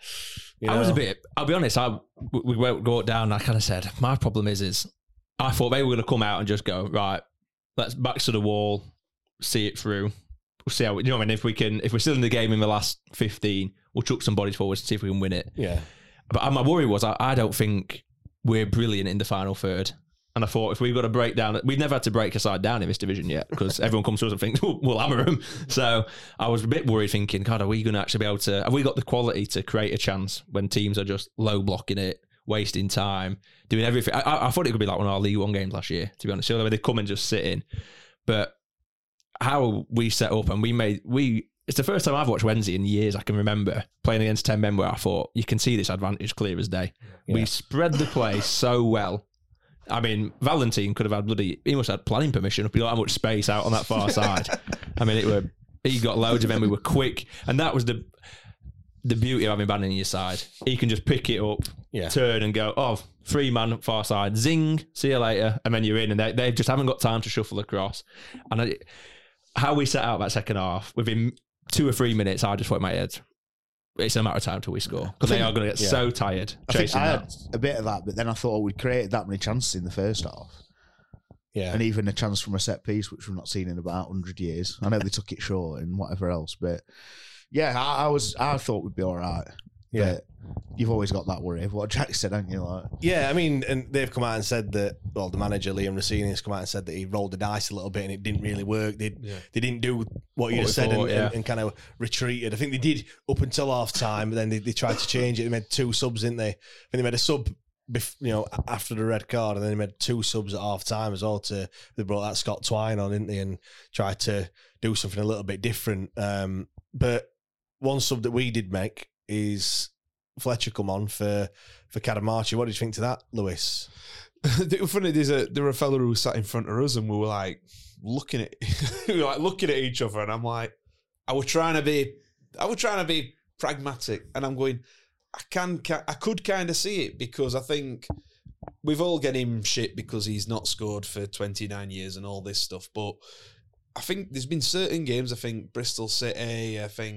I was a bit, I'll be honest, we won't go down, I kind of said, my problem is I thought they were going to come out and just go, right, let's back to the wall, see it through. We'll see how, you know what I mean? If we're still in the game in the last 15, we'll chuck some bodies forward to see if we can win it. Yeah. But my worry was, I don't think we're brilliant in the final third. And I thought, if we've got to break down, we've never had to break a side down in this division yet, because everyone comes to us and thinks, we'll hammer them. So I was a bit worried, thinking, God, are we going to actually be able to, have we got the quality to create a chance when teams are just low blocking it, wasting time, doing everything? I thought it could be like one of our League One games last year, to be honest. The way they come and just sit in. But how we set up, and it's the first time I've watched Wednesday in years I can remember, playing against 10 men, where I thought, you can see this advantage clear as day. Yeah. We spread the play so well. I mean, Valentine could have had he must have had planning permission. We got how much space out on that far side. I mean, he got loads of them. We were quick, and that was the beauty of having Bannon on your side. He can just pick it up, turn and go, 3-man far side, zing, see you later, and then you're in, and they just haven't got time to shuffle across. And how we set out that second half, within 2 or 3 minutes, I just thought in my head, it's a matter of time till we score, because they are going to get so tired chasing that. I had a bit of that, but then I thought we'd created that many chances in the first half. Yeah. And even a chance from a set piece, which we've not seen in about 100 years. I know they took it short and whatever else, but yeah, I thought we'd be all right. Yeah. But you've always got that worry of what Jack said, haven't you? Like, yeah, I mean, and they've come out and said that, well, the manager, Liam Rossini, has come out and said that he rolled the dice a little bit and it didn't really work. They didn't do what you just said and kind of retreated. I think they did up until half time, but then they tried to change it. They made 2 subs, didn't they? I think they made a sub after the red card, and then they made 2 subs at half time as well. They brought that Scott Twine on, didn't they, and tried to do something a little bit different. But one sub that we did make is Fletcher come on for Cadamarchi. What did you think to that, Lewis? Funny, there were a fella who sat in front of us, and we were like looking at each other, and I'm like, I was trying to be pragmatic, and I'm going, I could kind of see it, because I think we've all get him shit because he's not scored for 29 years and all this stuff, but I think there's been certain games, I think Bristol City,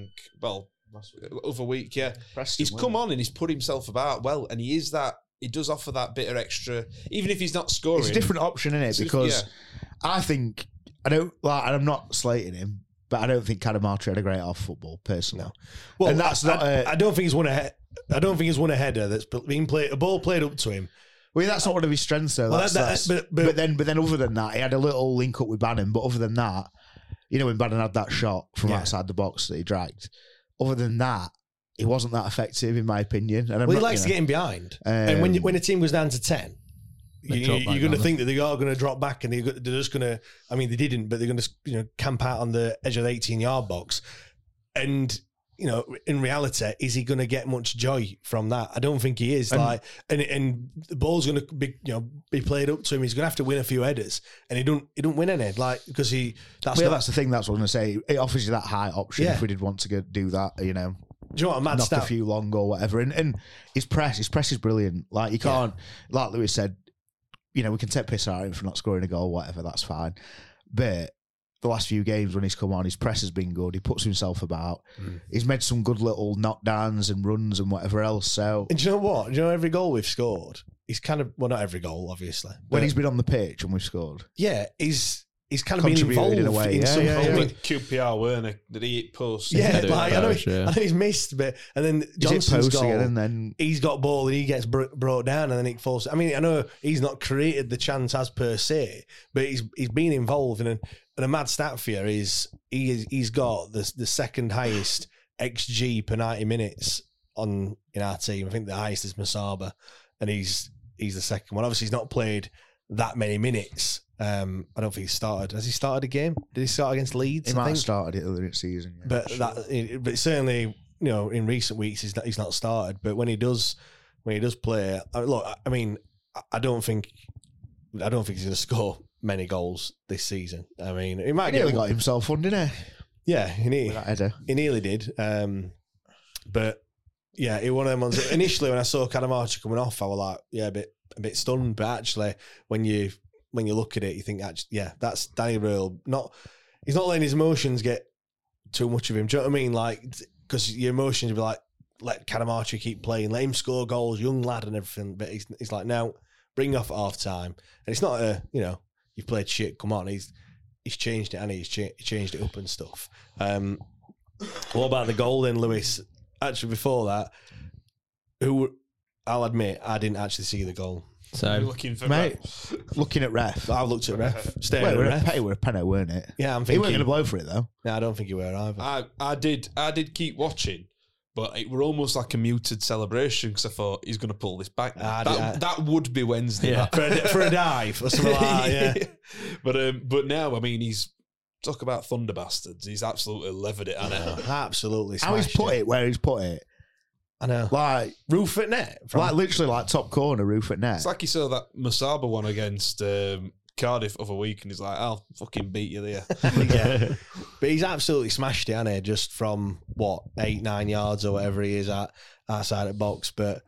other week, Preston, he's come on and he's put himself about well, and he does offer that bit of extra, even if he's not scoring. It's a different option, isn't it? Because I think, I'm not slating him, but I don't think Cadamarteri had a great half football, personally. No. Well, and that's not. I don't think he's won a. I don't think he's won a header that's been played. A ball played up to him. Well, that's not one of his strengths, though. Well, but then, other than that, he had a little link up with Bannon. But other than that, when Bannon had that shot from outside the box that he dragged, other than that, he wasn't that effective, in my opinion. And he likes to get in behind. And when a team goes down to 10, you're going to think that they are going to drop back, and they're just going to. I mean, they didn't, but they're going to camp out on the edge of the 18-yard box, and. In reality, is he going to get much joy from that? I don't think he is. And the ball's going to be played up to him. He's going to have to win a few headers, and he don't win any because he. That's the thing. That's what I'm going to say. It offers you that high option if we did want to do that. Do you know what? A mad knock a few long or whatever. And his press is brilliant. Like you can't, like Lewis said, we can take piss out of him for not scoring a goal, whatever. That's fine, but. The last few games when he's come on, his press has been good. He puts himself about. He's made some good little knockdowns and runs and whatever else. So, and do you know what? Every goal we've scored, he's kind of not every goal, obviously. When he's been on the pitch and we've scored, he's kind of been involved in a way. QPR, weren't he? Did he hit post? Yeah, I know he's missed, but and then Johnson's goal, and then he's got ball and he gets brought down, and then it falls. I mean, I know he's not created the chance as per se, but he's been involved in And a mad stat for you is he's got the second highest XG per 90 minutes in our team. I think the highest is Masaba, and he's the second one. Obviously, he's not played that many minutes. I don't think he started. Has he started a game? Did he start against Leeds? He might have started it earlier in the season. Yeah, but certainly, in recent weeks he's not started. But when he does play, look, I mean, I don't think he's going to score many goals this season. I mean, he might nearly got himself one, didn't he? Yeah, he nearly did. But yeah, it one of them ones. Initially, when I saw Cadamarteri coming off, I was like, a bit stunned. But actually, when you look at it, you think, that's Danny Röhl. He's not letting his emotions get too much of him. Do you know what I mean? Like, because your emotions will be like, let Cadamarteri keep playing, let him score goals, young lad and everything. But he's like, no, bring off at half time. And it's not you've played shit, come on. He's changed it, and he's changed it up and stuff. What about the goal then, Lewis? Actually, before that, I'll admit, I didn't actually see the goal. So looking at ref. I've looked at ref. Staring at ref. It were a penalty, weren't it? Yeah, I'm thinking he weren't going to blow for it though. No, I don't think he were either. I did keep watching, but it were almost like a muted celebration because I thought he's going to pull this back. That would be Wednesday. Yeah. for a dive or something like that. Yeah. But now, I mean, he's talk about thunder bastards. He's absolutely levered it, hasn't he? Absolutely. How he's put it, where he's put it. I know. Like roof at net. Literally like top corner, roof at net. It's like he saw that Masaba one against Cardiff other week, and he's like, I'll fucking beat you there. Yeah. But he's absolutely smashed it, hasn't he? Just from 8-9 yards or whatever he is at outside the box. But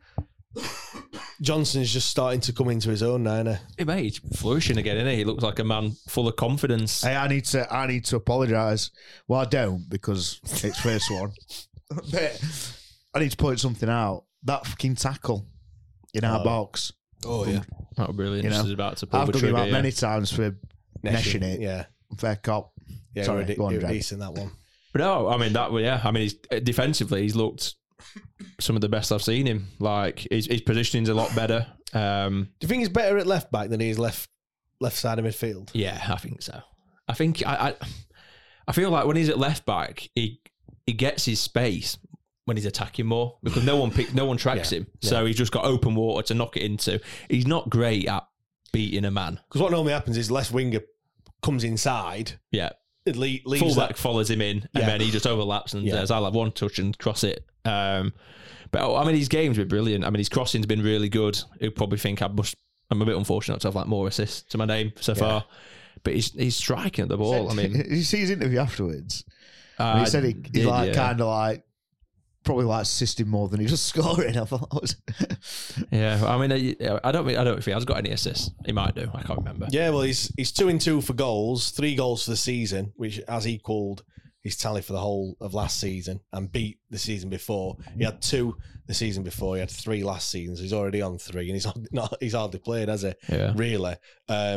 Johnson's just starting to come into his own now, isn't he? Hey, mate, he's flourishing again, isn't he? He looks like a man full of confidence. Hey, I need to apologise. Well, I don't, because it's first one. But I need to point something out. That fucking tackle in our box. Oh, yeah. That was brilliant. He's about to pull I've the done trigger. Him out many times for neshing it. Yeah. Fair cop. Yeah, sorry, go on, decent that one. But no, I mean, defensively, he's looked some of the best I've seen him. Like, his positioning's a lot better. Do you think he's better at left back than he is left side of midfield? Yeah, I think so. I think I feel like when he's at left back, he gets his space when he's attacking more because no one tracks him. So he's just got open water to knock it into. He's not great at beating a man. Because what normally happens is left winger comes inside. Yeah. It leaves fullback follows him in, and then he just overlaps and says, "I'll have one touch and cross it." But I mean, his game's been brilliant. I mean, his crossing's been really good. He'll probably think I'm a bit unfortunate to have like more assists to my name so far. But he's striking at the ball. I mean, did you see his interview afterwards? He said he's like kind of like probably like assisting more than he just scoring. I thought. Yeah, I mean, I don't know if he has got any assists. He might do. I can't remember. Yeah, well, he's 2-2 for goals, 3 goals for the season, which has equalled his tally for the whole of last season and beat the season before. He had 2 the season before. He had 3 last season. So he's already on 3, and he's hardly played, has he? Yeah. Really.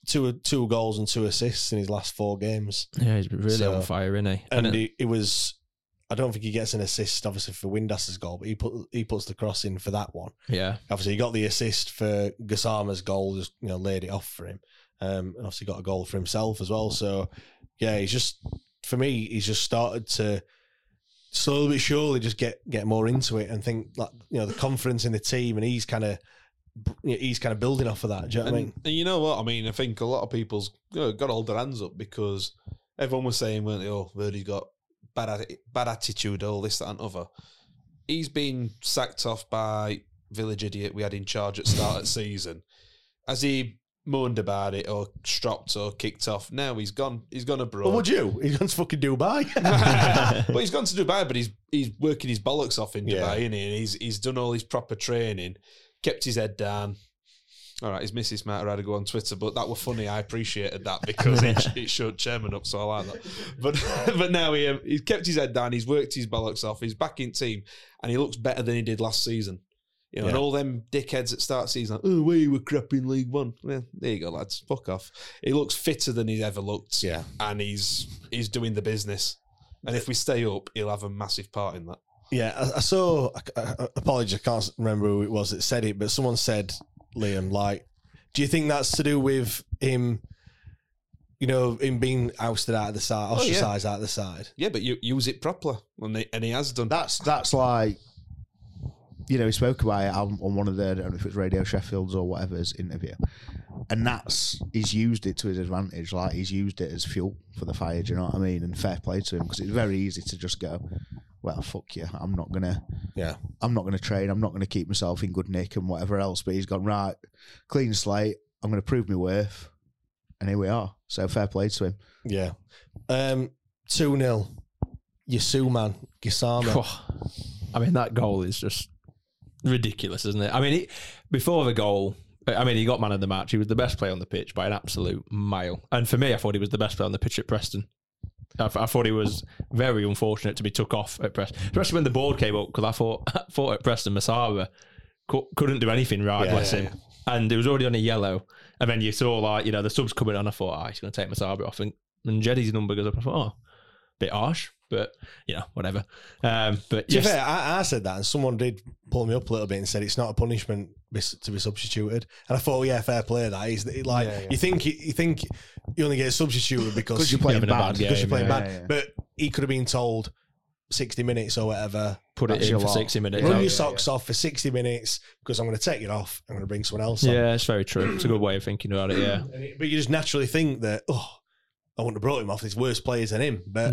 two goals and 2 assists in his last 4 games. Yeah, he's been really on fire, isn't he? And it was. I don't think he gets an assist, obviously, for Windas's goal, but he puts the cross in for that one. Yeah. Obviously, he got the assist for Gassama's goal, just laid it off for him, and obviously got a goal for himself as well. So, yeah, he's just started to slowly but surely just get more into it and think like the confidence in the team, and he's kind of building off of that. Do you know what I mean? And you know what? I mean, I think a lot of people's got to hold their hands up because everyone was saying, weren't they, oh, Verdi's got bad attitude, all this, that and other. He's been sacked off by village idiot we had in charge at start of season. Has he moaned about it or stropped or kicked off? No, he's gone abroad. What would you? He's gone to fucking Dubai. Well, he's gone to Dubai, but he's working his bollocks off in Dubai, isn't he? And he's done all his proper training, kept his head down. All right, his missus might have had to go on Twitter, but that was funny. I appreciated that because it showed chairman up, so I like that. But now he's kept his head down, he's worked his bollocks off, he's back in team, and he looks better than he did last season. And all them dickheads at start of season, like, oh, we were crap in League One. Well, there you go, lads. Fuck off. He looks fitter than he's ever looked. Yeah. And he's doing the business. And if we stay up, he'll have a massive part in that. Yeah, I saw, apologies, I can't remember who it was that said it, but someone said, Liam, like, do you think that's to do with him, him being ousted out of the side, ostracised out of the side? Yeah, but you use it properly, and he has done. That's like, he spoke about it on one of the, I don't know if it's Radio Sheffield's or whatever's interview, and he's used it to his advantage. Like, he's used it as fuel for the fire. Do you know what I mean? And fair play to him, because it's very easy to just go, well, fuck you, I'm not gonna train, I'm not gonna keep myself in good nick and whatever else. But he's gone, right, clean slate, I'm gonna prove my worth, and here we are. So fair play to him. Yeah. 2-0. Yasu, man, Gassama. I mean, that goal is just ridiculous, isn't it? I mean, before the goal, he got man of the match. He was the best player on the pitch by an absolute mile. And for me, I thought he was the best player on the pitch at Preston. I thought he was very unfortunate to be took off at Preston, especially when the board came up, because I thought at Preston, Masara couldn't do anything right, bless him. And it was already on a yellow. And then you saw, the subs coming on. I thought, he's going to take Masara off. And Jeddy's number goes up. I thought, bit harsh, but, whatever. But to be fair, I said that, and someone did pull me up a little bit and said it's not a punishment to be substituted. And I thought, fair play. That is like you think you only get substituted because you're playing bad. Because you're playing bad. But he could have been told 60 minutes or whatever. Put it in for 60 minutes. Run your socks off for 60 minutes because I'm going to take it off. I'm going to bring someone else on. Yeah, it's very true. It's a good way of thinking about it, yeah. But you just naturally think that, I wouldn't have brought him off. There's worse players than him. But,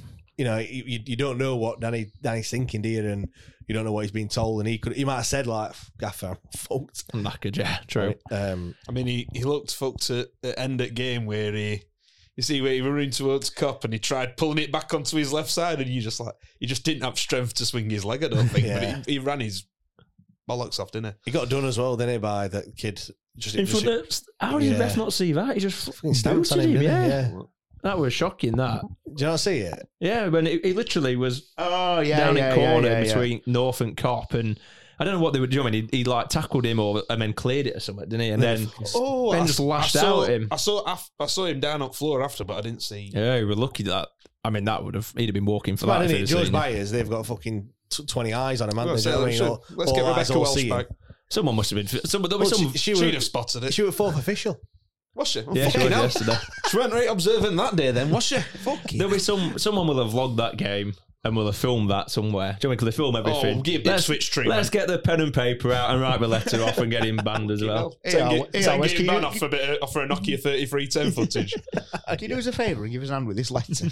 you don't know what Danny's thinking, do you? And you don't know what he's been told. And he might have said, like, Gaffer, I'm fucked. I'm knackered, yeah, true. He looked fucked at the end of game where he was running towards Cop and he tried pulling it back onto his left side, and he just didn't have strength to swing his leg, I don't think. But he ran his bollocks off, didn't he? He got done as well, didn't he, by that kid? How did the ref not see that? He just fucking stamped him, yeah. That was shocking, that. Did you not see it? Yeah, when he literally was down in corner between North and Cop, and I don't know what they were doing. He like tackled him and then cleared it or something, didn't he? And then just lashed out at him. I saw him down on floor after, but I didn't see. Yeah, we were lucky that. I mean, he'd have been walking for that. George Byers, they've got fucking 20 eyes on him, haven't they? Let's get Rebecca Welsh back. Someone must have been. She would have spotted it. She was fourth official. Was she? Yeah, she was yesterday. She weren't right observing that day then, was she? Fuck you. There'll be someone will have vlogged that game and we'll have filmed that somewhere. Do you know, because they film everything. Switch treatment. Let's get the pen and paper out and write the letter off and get him banned as well. Get him banned off for a Nokia 3310 footage. Can you do us a favour and give us a hand with this letter?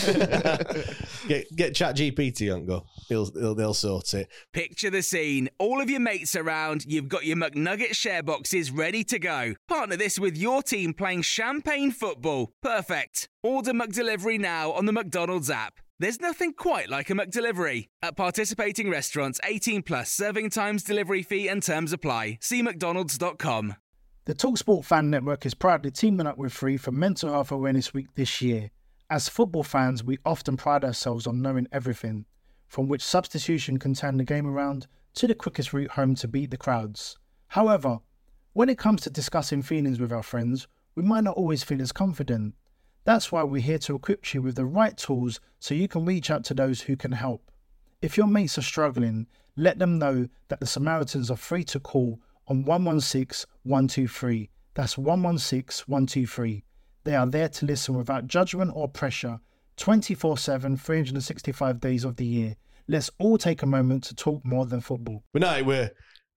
Get ChatGPT on go. They'll sort it. Picture the scene. All of your mates around, you've got your McNugget share boxes ready to go. Partner this with your team playing champagne football. Perfect. Order McDelivery now on the McDonald's app. There's nothing quite like a McDelivery. At participating restaurants, 18 plus, serving times, delivery fee and terms apply. See mcdonalds.com. The TalkSport Fan Network is proudly teaming up with Free for Mental Health Awareness Week this year. As football fans, we often pride ourselves on knowing everything, from which substitution can turn the game around to the quickest route home to beat the crowds. However, when it comes to discussing feelings with our friends, we might not always feel as confident. That's why we're here to equip you with the right tools so you can reach out to those who can help. If your mates are struggling, let them know that the Samaritans are free to call on 116 123. That's 116 123. They are there to listen without judgment or pressure, 24/7, 365 days of the year. Let's all take a moment to talk more than football. But no, we're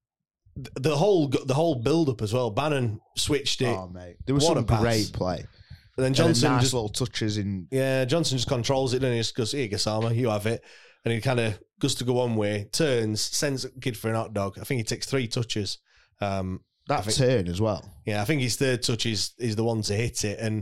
the whole build up as well. Bannon switched it. Oh mate, there was some great play. And then Johnson nice just little touches in. Yeah, Johnson just controls it, and he just goes, "Here, Gassama, you have it." And he kind of goes to go one way, turns, sends a kid for an hot dog. I think he takes 3 touches. That turn as well. Yeah, I think his third touch is the one to hit it. And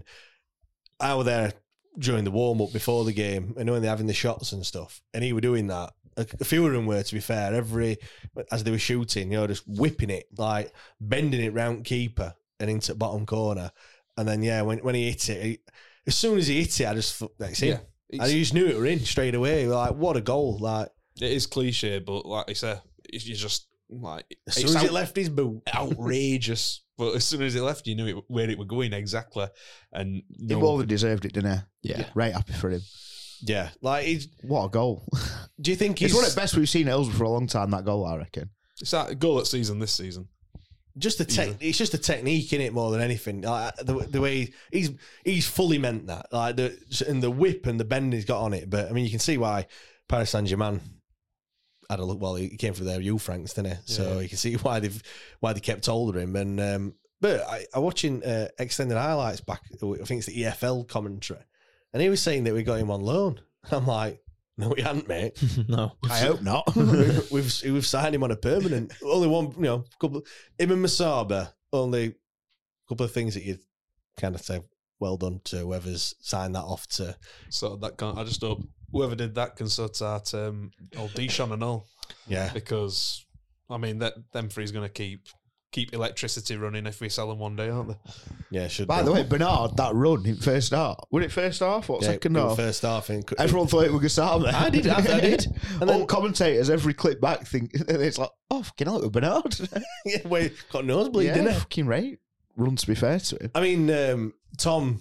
I was there during the warm up before the game, and when they're having the shots and stuff, and he were doing that. A few of them were, to be fair, as they were shooting, just whipping it, like bending it round keeper and into the bottom corner. And then, when he hit it, as soon as he hit it, I just that's it. Yeah, I just knew it were in straight away. Like, what a goal! Like, it is cliche, but like I said, you just like as soon as it left his boot, outrageous. But as soon as it left, you knew where it was going exactly. And he more than deserved it, didn't he? Yeah, right, happy for him. Yeah, like what a goal! Do you think it's one of the best we've seen at Hillsborough for a long time? That goal, I reckon. It's that goal at season this season. Just it's just a technique in it more than anything. Like the way he's fully meant that. Like the whip and the bend he's got on it. But I mean, you can see why Paris Saint-Germain had a look. Well, he came from their youth ranks, didn't he? So you can see why they kept hold of him. And but I watching extended highlights back. I think it's the EFL commentary, and he was saying that we got him on loan. I'm like, no, we hadn't, mate. No, I hope not. we've signed him on a permanent. Only one, couple. Him and Masaba. Only a couple of things that you kind of say, well done to whoever's signed that off to. So that I just hope whoever did that can sort out old Dishon and all. Yeah, because I mean them three's going to keep electricity running if we sell them one day, aren't they? Yeah, should. By the way, Bernard, that run in first half. Was it first half or second half? First half. Everyone thought it was Gassama. I did. And then all commentators, every clip back, think it's like, oh, fucking hell, it was Bernard. Yeah, well, got a nosebleed, didn't it? Fucking right. Run, to be fair to him. I mean, Tom,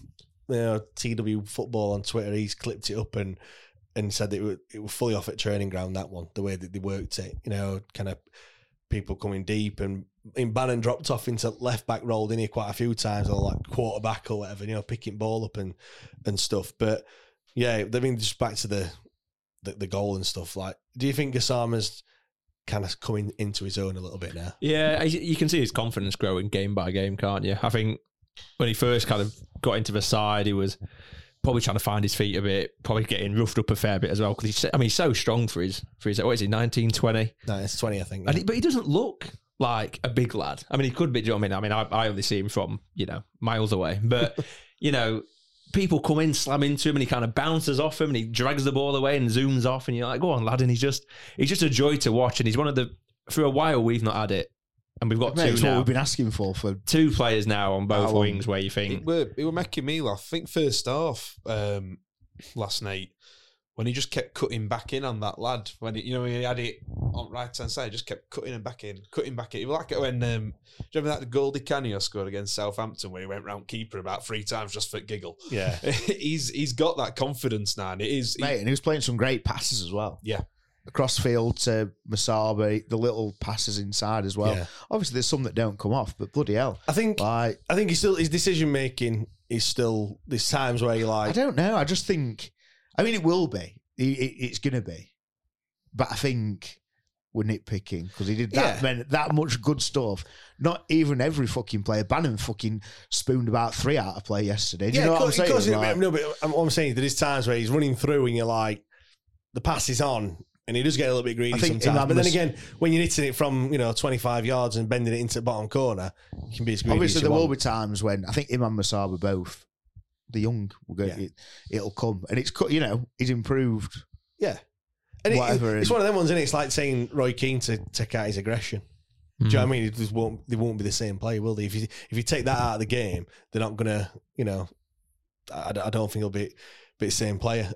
TW Football on Twitter, he's clipped it up and said that it was fully off at training ground, that one, the way that they worked it, kind of people coming deep, and Bannon dropped off into left back, rolled in here quite a few times, or like quarterback or whatever, picking ball up and stuff. But yeah, I mean, just back to the goal and stuff. Like, do you think Gassama's kind of coming into his own a little bit now? Yeah, you can see his confidence growing game by game, can't you? I think when he first kind of got into the side, he was probably trying to find his feet a bit, probably getting roughed up a fair bit as well. Because he's so strong for his what is he, 19, 20? No, it's 20, I think. Yeah. But he doesn't look like a big lad. I mean, he could be. Do you know what I mean? I only see him from miles away, but people come in, slam into him, and he kind of bounces off him, and he drags the ball away and zooms off, and you're like, go on, lad. And he's just a joy to watch, and he's one of the. For a while, we've not had it. And we've got two it's now. What we've been asking for 2 players now on both wings where you think... It were making me laugh. I think first half last night, when he just kept cutting back in on that lad. When he had it on right-hand side, just kept cutting him back in. It was like when... do you remember that goal Di Canio scored against Southampton where he went round keeper about 3 times just for giggle? Yeah. He's got that confidence now. And it is... Mate, and he was playing some great passes as well. Yeah. Across field to Masaba, the little passes inside as well. Yeah. Obviously, there's some that don't come off, but bloody hell. I think he's still, his decision making is still, there's times where you're like... I don't know. I just think, it will be. It's going to be. But I think we're nitpicking because he did that much good stuff. Not even every fucking player. Bannon fucking spooned about 3 out of play yesterday. Do you know what I'm saying? No, but what I'm saying is there's times where he's running through and you're like, the pass is on. And he does get a little bit greedy sometimes. But then again, when you're hitting it from 25 yards and bending it into the bottom corner, you can be as greedy. Obviously, as you there will want. be times when I think him and Masaba both, the young, will go, it'll come. And it's, he's improved. Yeah. And it's one of them ones, isn't it? It's like saying Roy Keane to take out his aggression. Do you know what I mean? They won't be the same player, will they? If you take that out of the game, they're not going to, I don't think he'll be the same player.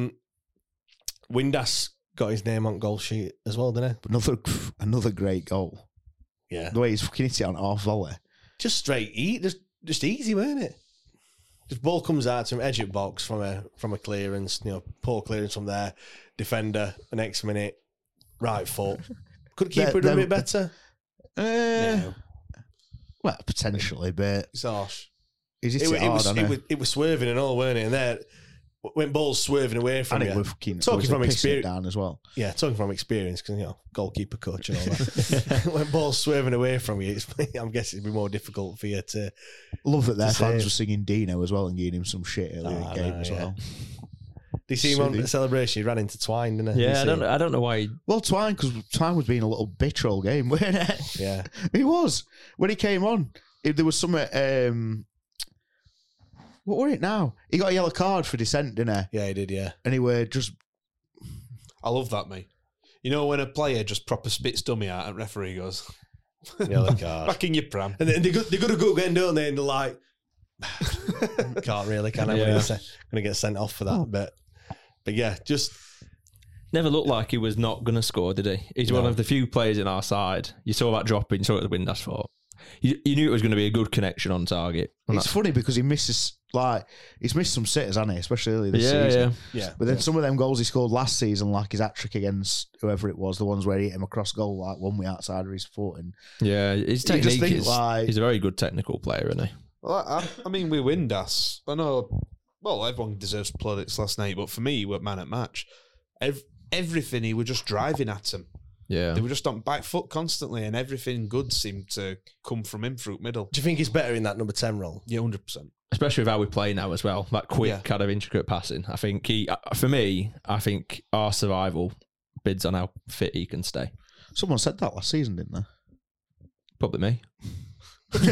Windass got his name on goal sheet as well, didn't he? Another great goal. Yeah. The way he's fucking hit it on half volley. Just straight eat. Just just easy, weren't it? Just ball comes out to him, edge of box from a clearance, poor clearance from there. Defender, the next minute, right foot. Could the keeper have done a bit better? No. Well, potentially, but it's harsh. It was swerving and all, weren't it? And there, when ball's swerving away from you, talking from experience down as well. Yeah, talking from experience, because goalkeeper coach and all that. When ball's swerving away from you, I'm guessing it'd be more difficult for you to. Love that their fans were singing Dino as well and giving him some shit earlier in the game as well. Did you see him on the celebration? He ran into Twine, didn't he? Yeah, I don't know why. Well, Twine, because Twine was being a little bitch all game, weren't it? Yeah, he was when he came on. There was some. What were it now? He got a yellow card for dissent, didn't he? Yeah, he did, yeah. And he were just... I love that, mate. You know when a player just proper spits dummy out and referee goes... Yellow card. Back in your pram. And then they're going to go again, don't they? And they're like... Can't really, can I? I'm going to get sent off for that. But yeah, just... Never looked like he was not going to score, did he? He's one of the few players in our side. You saw that dropping, you saw it at the Windass fort. You knew it was going to be a good connection on target. It's funny because he misses, he's missed some sitters, hasn't he? Especially early this season. Yeah. But then some of them goals he scored last season, like his hat-trick against whoever it was, the ones where he hit him across goal, like one way outside of his foot. And his technique he's a very good technical player, isn't he? Well, I mean, with Windass, I know, everyone deserves plaudits last night, but for me, he was man at match. Everything, he was just driving at him. Yeah. They were just on back foot constantly, and everything good seemed to come from him through middle. Do you think he's better in that number 10 role? Yeah, 100%. Especially with how we play now as well. That quick kind of intricate passing. I think I think our survival bids on how fit he can stay. Someone said that last season, didn't they? Probably me. But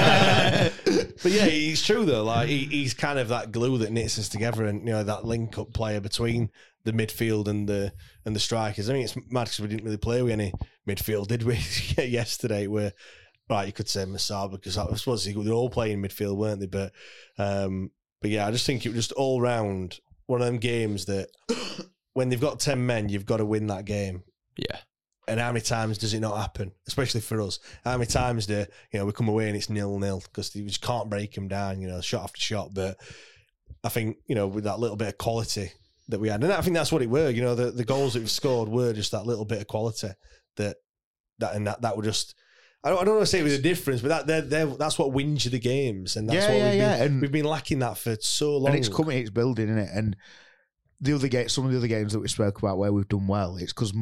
yeah, he's true though. Like he's kind of that glue that knits us together, and that link-up player between the midfield and the strikers. I mean, it's mad because we didn't really play with any midfield, did we? Yesterday, where you could say Masaba, because I suppose they're all playing midfield, weren't they? But yeah, I just think it was just all round one of them games that when they've got 10 men, you've got to win that game. Yeah. And how many times does it not happen, especially for us? How many times do we come away and it's 0-0 because you just can't break them down, shot after shot. But I think with that little bit of quality that we had, and I think that's what it were. The goals that we've scored were just that little bit of quality that were just. I don't want to say it was a difference, but that's what wins you the games, and that's we've been lacking that for so long. And it's building, isn't it? And some of the other games that we spoke about where we've done well, it's because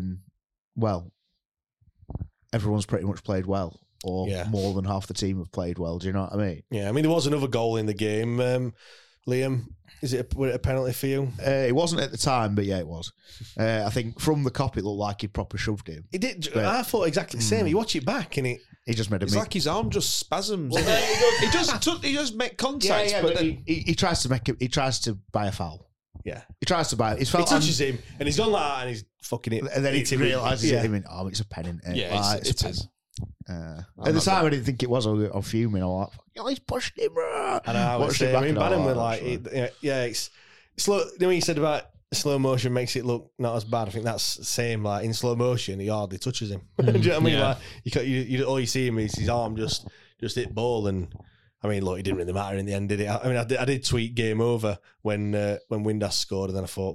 everyone's pretty much played well, or more than half the team have played well. Do you know what I mean? Yeah, I mean, there was another goal in the game. Liam, was it a penalty for you? It wasn't at the time, but yeah, it was. I think from the cop, it looked like he proper shoved him. He did. But I thought exactly the same. You watch it back, and he just made a. It's like his arm just spasms. He does make contact, but then he tries to make it. He tries to buy a foul. Yeah, he tries to buy it. He touches him, and he's done like that, and he's fucking it. And then he realises it's a pen, isn't it? Yeah, it is. At the time, I didn't think it was. I was fuming. I'm like, he's pushed him. And I was saying, Bannon was like, it's slow. You said about slow motion makes it look not as bad. I think that's the same. Like in slow motion, he hardly touches him. Do you know what I mean? Like all you see him is his arm just hit ball, and I mean, look, it didn't really matter in the end, did it? I mean, I did tweet game over when Windass scored, and then I thought,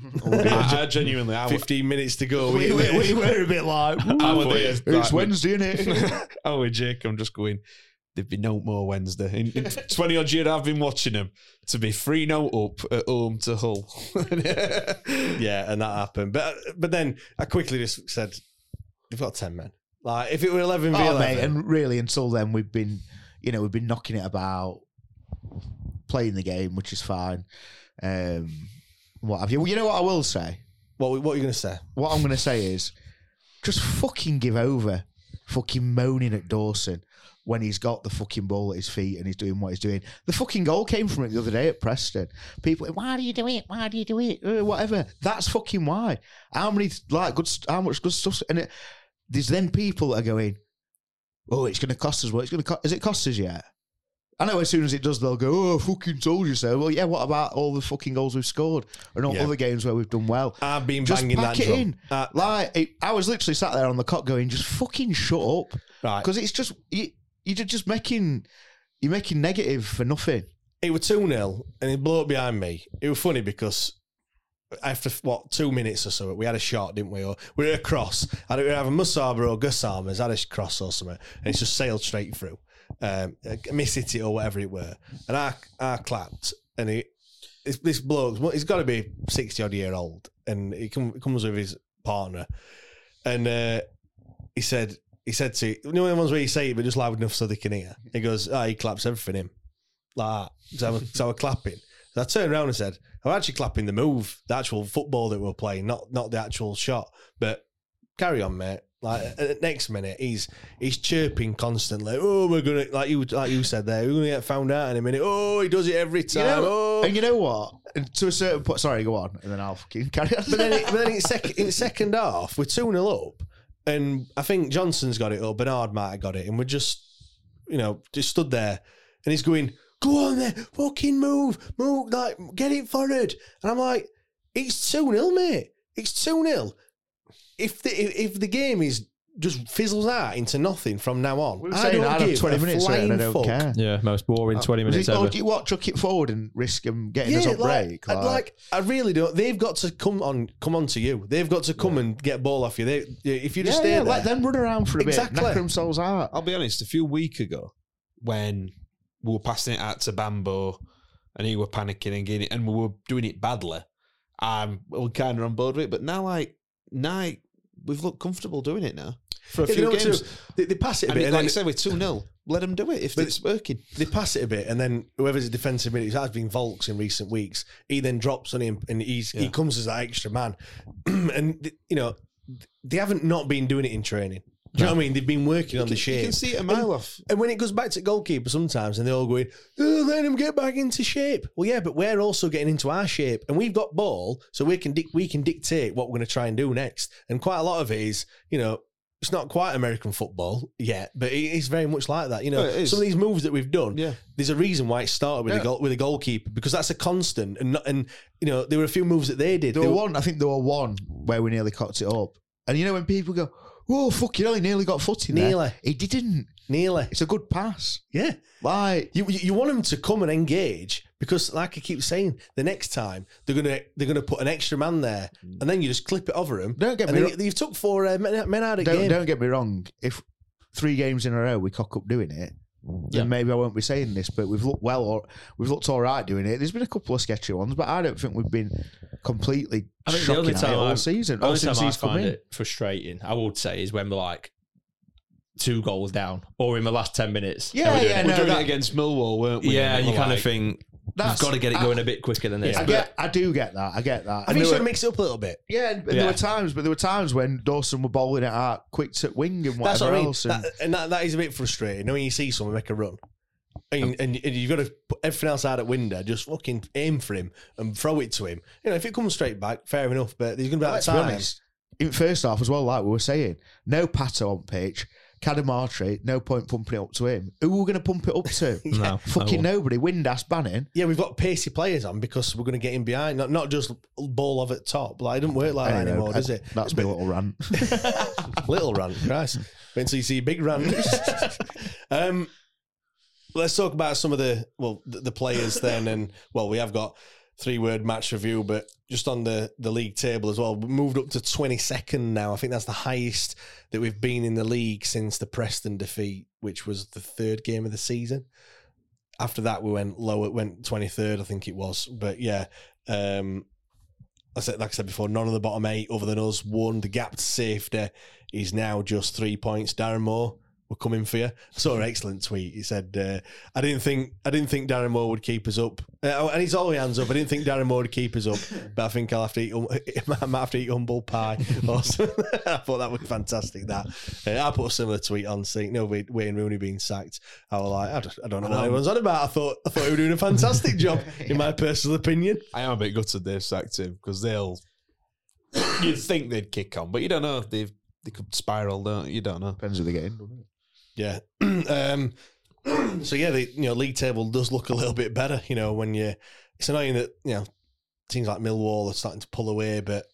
I genuinely, 15 minutes to go. We were a bit like, it's Wednesday, innit? Oh, with Jake, I'm just going, there'd be no more Wednesday. In 20 odd years I've been watching them, to be 3-0 up at home to Hull. Yeah, and that happened. But then I quickly just said, they've got 10 men. Like, if it were 11 v 11. Mate, and really, until then, we've been knocking it about, playing the game, which is fine. What have you? Well, you know what I will say? What are you going to say? What I'm going to say is, just fucking give over fucking moaning at Dawson when he's got the fucking ball at his feet and he's doing what he's doing. The fucking goal came from it the other day at Preston. People, why do you do it? Why do you do it? Whatever. That's fucking why. How much good stuff? And there's then people that are going, oh, it's going to cost us. What? Has it cost us yet? I know as soon as it does, they'll go, oh, I fucking told you so. Well, yeah, what about all the fucking goals we've scored and all other games where we've done well? I've been just banging that drum. I was literally sat there on the cot going, just fucking shut up. Right. Because it's just, you're just making You're making negative for nothing. It was 2-0 and he blew up behind me. It was funny because after, 2 minutes or so, we had a shot, didn't we? Or we were at a cross. Either Musaba or Gus Armours had a cross or something, and it's just sailed straight through. Miss hit it or whatever it were. And I clapped, and this bloke, he's got to be 60-odd year old, and he comes with his partner, and he said to, you know the ones where you say it but just loud enough so they can hear. He goes, he claps everything in. Like that. So I was clapping. So I turned around and said, I'm actually clapping the move, the actual football that we're playing, not the actual shot. But carry on, mate. Like next minute, he's chirping constantly. Oh, we're gonna, like you said there, we're gonna get found out in a minute. Oh, he does it every time. And you know what? To a certain point, sorry, go on, and then I'll fucking carry on. But then in second half, we're 2-0 up, and I think Johnson's got it, or Bernard might have got it, and we're just stood there, and he's going, go on there, fucking move, like, get it forward. And I'm like, it's 2-0, mate. It's 2-0. If the game is just fizzles out into nothing from now on, we were saying I'd have 20 minutes and I don't care. Yeah, most boring 20 minutes ever. Do you what, chuck it forward and risk them getting us up break? I really don't. They've got to come on to you. They've got to come and get a ball off you. If you just stay there, let them run around for a bit, knock themselves out. I'll be honest, a few weeks ago, when we were passing it out to Bambo and he were panicking and getting it, and we were doing it badly, we're kind of on board with it. But now, we've looked comfortable doing it now. For a few games. They pass it a bit. And like you said, with 2-0, let them do it if it's working. They pass it a bit, and then whoever's a defensive mid, it has been Volks in recent weeks, he then drops on him, and he comes as that extra man. And, they haven't not been doing it in training. Do you know what I mean? They've been working on the shape. You can see it a mile off. And when it goes back to goalkeeper sometimes, and they're all going, let him get back into shape. Well, yeah, but we're also getting into our shape, and we've got ball, so we can dictate what we're going to try and do next. And quite a lot of it is, it's not quite American football yet, but it's very much like that. Some of these moves that we've done, there's a reason why it started with a goalkeeper, because that's a constant. And there were a few moves that they did. I think there were one where we nearly cocked it up. And when people go, whoa, fucking hell, he nearly got foot in there. He didn't. Nearly. It's a good pass. Yeah. Like, you want them to come and engage, because like I keep saying, the next time they're gonna put an extra man there, and then you just clip it over them. Don't get me wrong. You've took 4 men out of the game. Don't get me wrong. If 3 games in a row we cock up doing it, then maybe I won't be saying this, but we've looked we've looked all right doing it. There's been a couple of sketchy ones, but I don't think we've been completely shocking at it all season. The only time I find it frustrating, I would say, is when we're like 2 goals down, or in the last 10 minutes. We're doing it against Millwall, weren't we? Yeah, you kind of think, you've got to get it going a bit quicker than this. I do get that. I get that. I think you should mix it up a little bit. Yeah, there were times when Dawson were bowling it out quick to wing and whatever else. That is a bit frustrating. When you see someone make a run, and you've got to put everything else out at window, just fucking aim for him and throw it to him. If it comes straight back, fair enough, but there's going to be that time. Be honest, in first half as well, like we were saying, no Pato on pitch. Cadamartri, no point pumping it up to him. Who are we going to pump it up to? No, fucking nobody. Windass Bannon. Yeah, we've got pacey players on because we're going to get in behind, not just ball off at top. Like, it doesn't work like that anymore, does it? That's my little rant. Little rant, Christ. Wait until you see a big rant. Let's talk about some of the players then. And, we have got 3-word match review, but just on the league table as well, we moved up to 22nd now. I think that's the highest that we've been in the league since the Preston defeat, which was the 3rd game of the season. After that, we went lower, it went 23rd, I think it was. But yeah, like I said before, none of the bottom 8 other than us won. The gap to safety is now just 3 points. Darren Moore, we're coming for you. I saw an excellent tweet. He said, I didn't think Darren Moore would keep us up. And he's all hands up. I didn't think Darren Moore would keep us up, but I think I might have to eat humble pie. I thought that was fantastic. That I put a similar tweet on saying, Wayne Rooney being sacked. I was like, I don't know what anyone's on about. I thought we were doing a fantastic job, in my personal opinion. I am a bit gutted they've sacked him, because you'd think they'd kick on, but you don't know. They could spiral, don't you? Don't know. Depends who they get in, doesn't it? Yeah. So yeah, the league table does look a little bit better. When it's annoying that teams like Millwall are starting to pull away, but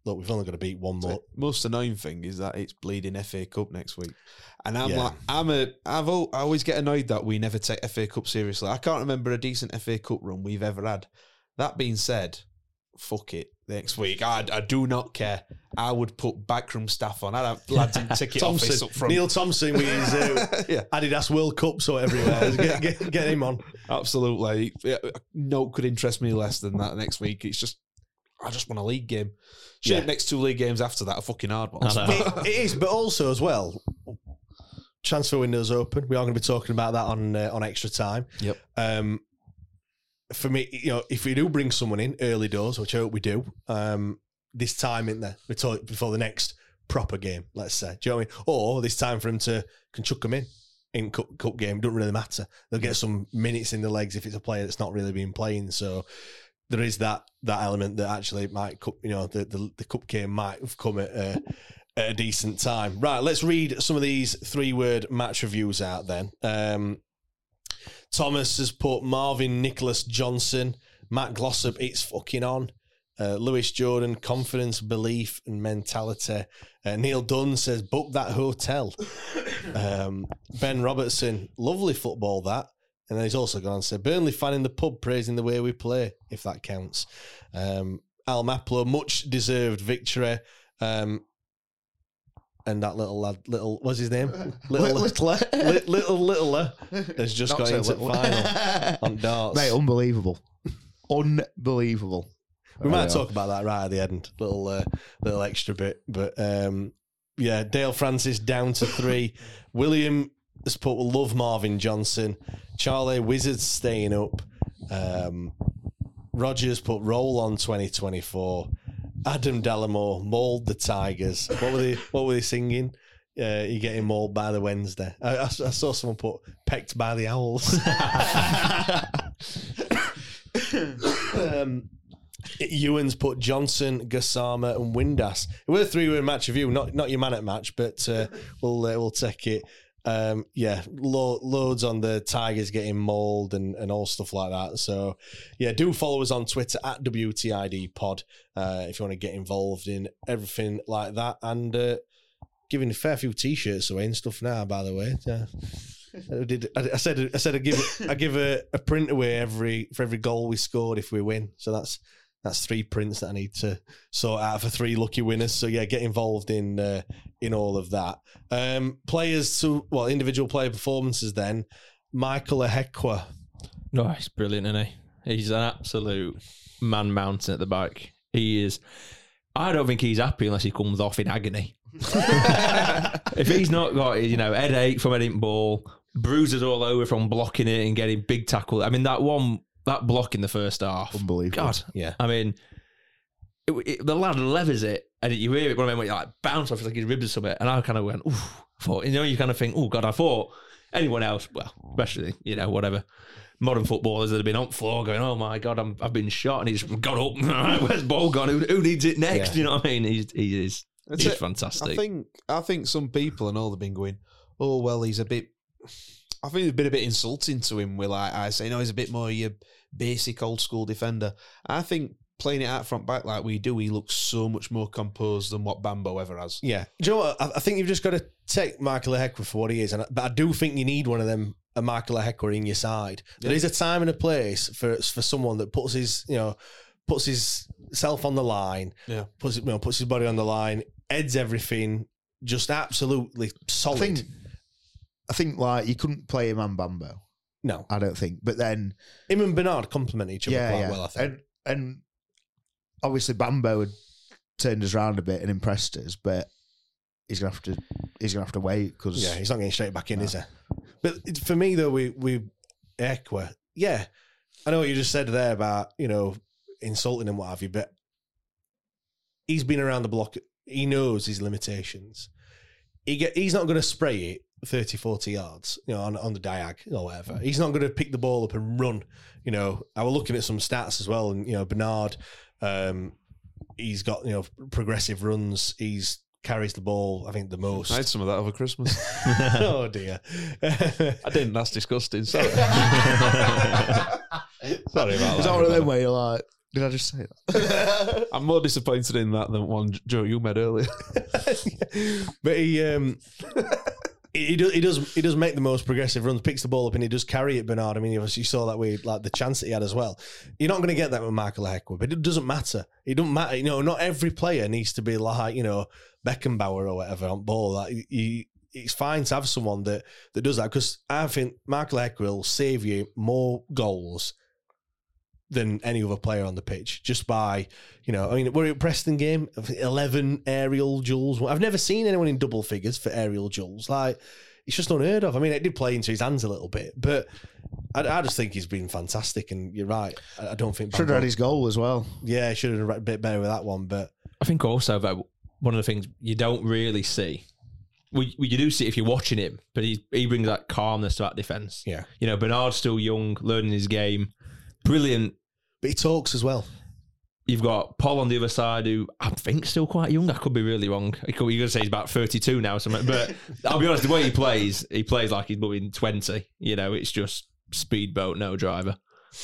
look, we've only got to beat one more. Most annoying thing is that it's bleeding FA Cup next week. And I always get annoyed that we never take FA Cup seriously. I can't remember a decent FA Cup run we've ever had. That being said, fuck it. Next week, I do not care. I would put backroom staff on. I'd have lads in ticket office up front. Neil Thompson with his Adidas World Cup so everywhere. Get him on. Absolutely. No could interest me less than that next week. It's just, I just want a league game. Next 2 league games after that are fucking hard ones. It is, but also as well, transfer window's open. We are going to be talking about that on Extra Time. Yep. For me, if we do bring someone in early doors, which I hope we do, this time in there, before the next proper game, let's say. Do you know what I mean? Or this time for him can chuck them in cup game. Doesn't really matter. They'll get some minutes in the legs if it's a player that's not really been playing. So there is that element that actually it might, the cup game might have come at a decent time. Right, let's read some of these 3-word match reviews out then. Thomas has put Marvin Nicholas Johnson, Matt Glossop, it's fucking on. Lewis Jordan, confidence, belief, and mentality. Neil Dunn says, book that hotel. Ben Robertson, lovely football that. And then he's also gone and said, Burnley fan in the pub praising the way we play, if that counts. Al Maplo, much deserved victory. And that little lad, what's his name? Littler has just got into the final on darts. Mate, unbelievable. Unbelievable. We might talk about that right at the end. Little extra bit. But Dale Francis down to 3. William has put love Marvin Johnson. Charlie Wizards staying up. Rogers put roll on 2024. Adam Dallimore mauled the Tigers. What were they singing? You're getting mauled by the Wednesday. I saw someone put pecked by the Owls. Ewan's put Johnson, Gassama, and Windass. It was a 3-word match review, not your man at match, but we'll take it. Loads on the Tigers getting mauled and all stuff like that. So, do follow us on Twitter at WTID Pod if you want to get involved in everything like that. And giving a fair few T-shirts away and stuff now, by the way. I said I give a print away for every goal we scored if we win. So that's 3 prints that I need to sort out for 3 lucky winners. So get involved in all of that. Individual player performances then. Michael Ehekwa. Oh, he's brilliant, isn't he? He's an absolute man mountain at the back. He is. I don't think he's happy unless he comes off in agony. If he's not got headache from hitting ball, bruises all over from blocking it and getting big tackle. I mean, that block in the first half. Unbelievable. God. Yeah. I mean, the lad levers it and you hear it, one of them like bounce off like his ribs or something. And I kind of went, oof. I thought, you kind of think, oh God, I thought anyone else, well, especially, whatever, modern footballers that have been on the floor going, oh my God, I've been shot, and he's got up. Where's the ball gone? Who needs it next? Yeah. You know what I mean? He's fantastic. I think some people and all have been going, oh well, he's a bit. I think it's been a bit insulting to him. With I say, no, he's a bit more your basic old school defender. I think playing it out front back like we do, he looks so much more composed than what Bambo ever has. Yeah, do you know what? I think you've just got to take Michael Ehekwa for what he is, but I do think you need one of them, a Michael Ehekwa in your side. There is a time and a place for someone that puts his self on the line, puts his body on the line, heads everything, just absolutely solid. I think like you couldn't play him and Bambo. No, I don't think. But then him and Bernard complement each other quite well, I think. And obviously Bambo had turned us around a bit and impressed us, but he's gonna have to wait because he's not getting straight back in, is he? But for me though, we Ehekwa, I know what you just said there about insulting and what have you, but he's been around the block. He knows his limitations. He's not going to spray it 30, 40 yards, on the diag or whatever. He's not going to pick the ball up and run. I was looking at some stats as well, and Bernard, he's got progressive runs. He's carries the ball, I think, the most. I had some of that over Christmas. Oh dear, I didn't. That's disgusting. Sorry. Sorry about that. It's not one of them where you're like, Did I just say that? I'm more disappointed in that than one Joe you made earlier. But he does make the most progressive runs, picks the ball up, and he does carry it, Bernard. I mean, you saw that with like the chance that he had as well. You're not going to get that with Michael Hector, but it doesn't matter. It doesn't matter. Not every player needs to be like Beckenbauer or whatever on ball. Like it's fine to have someone that does that, because I think Michael Hector will save you more goals than any other player on the pitch, just by, we're at Preston game, 11 aerial duels. I've never seen anyone in double figures for aerial duels. Like, it's just unheard of. I mean, it did play into his hands a little bit, but I just think he's been fantastic, and you're right. I don't think... Should have had his goal as well. Yeah, he should have done a bit better with that one, but... I think also, though, one of the things you don't really see, you do see if you're watching him, but he brings that calmness to that defence. Yeah. Bernard's still young, learning his game. Brilliant. But he talks as well. You've got Paul on the other side, who I think still quite young. I could be really wrong. You're going to say he's about 32 now or something. But I'll be honest, the way he plays like he's moving 20. It's just speedboat, no driver.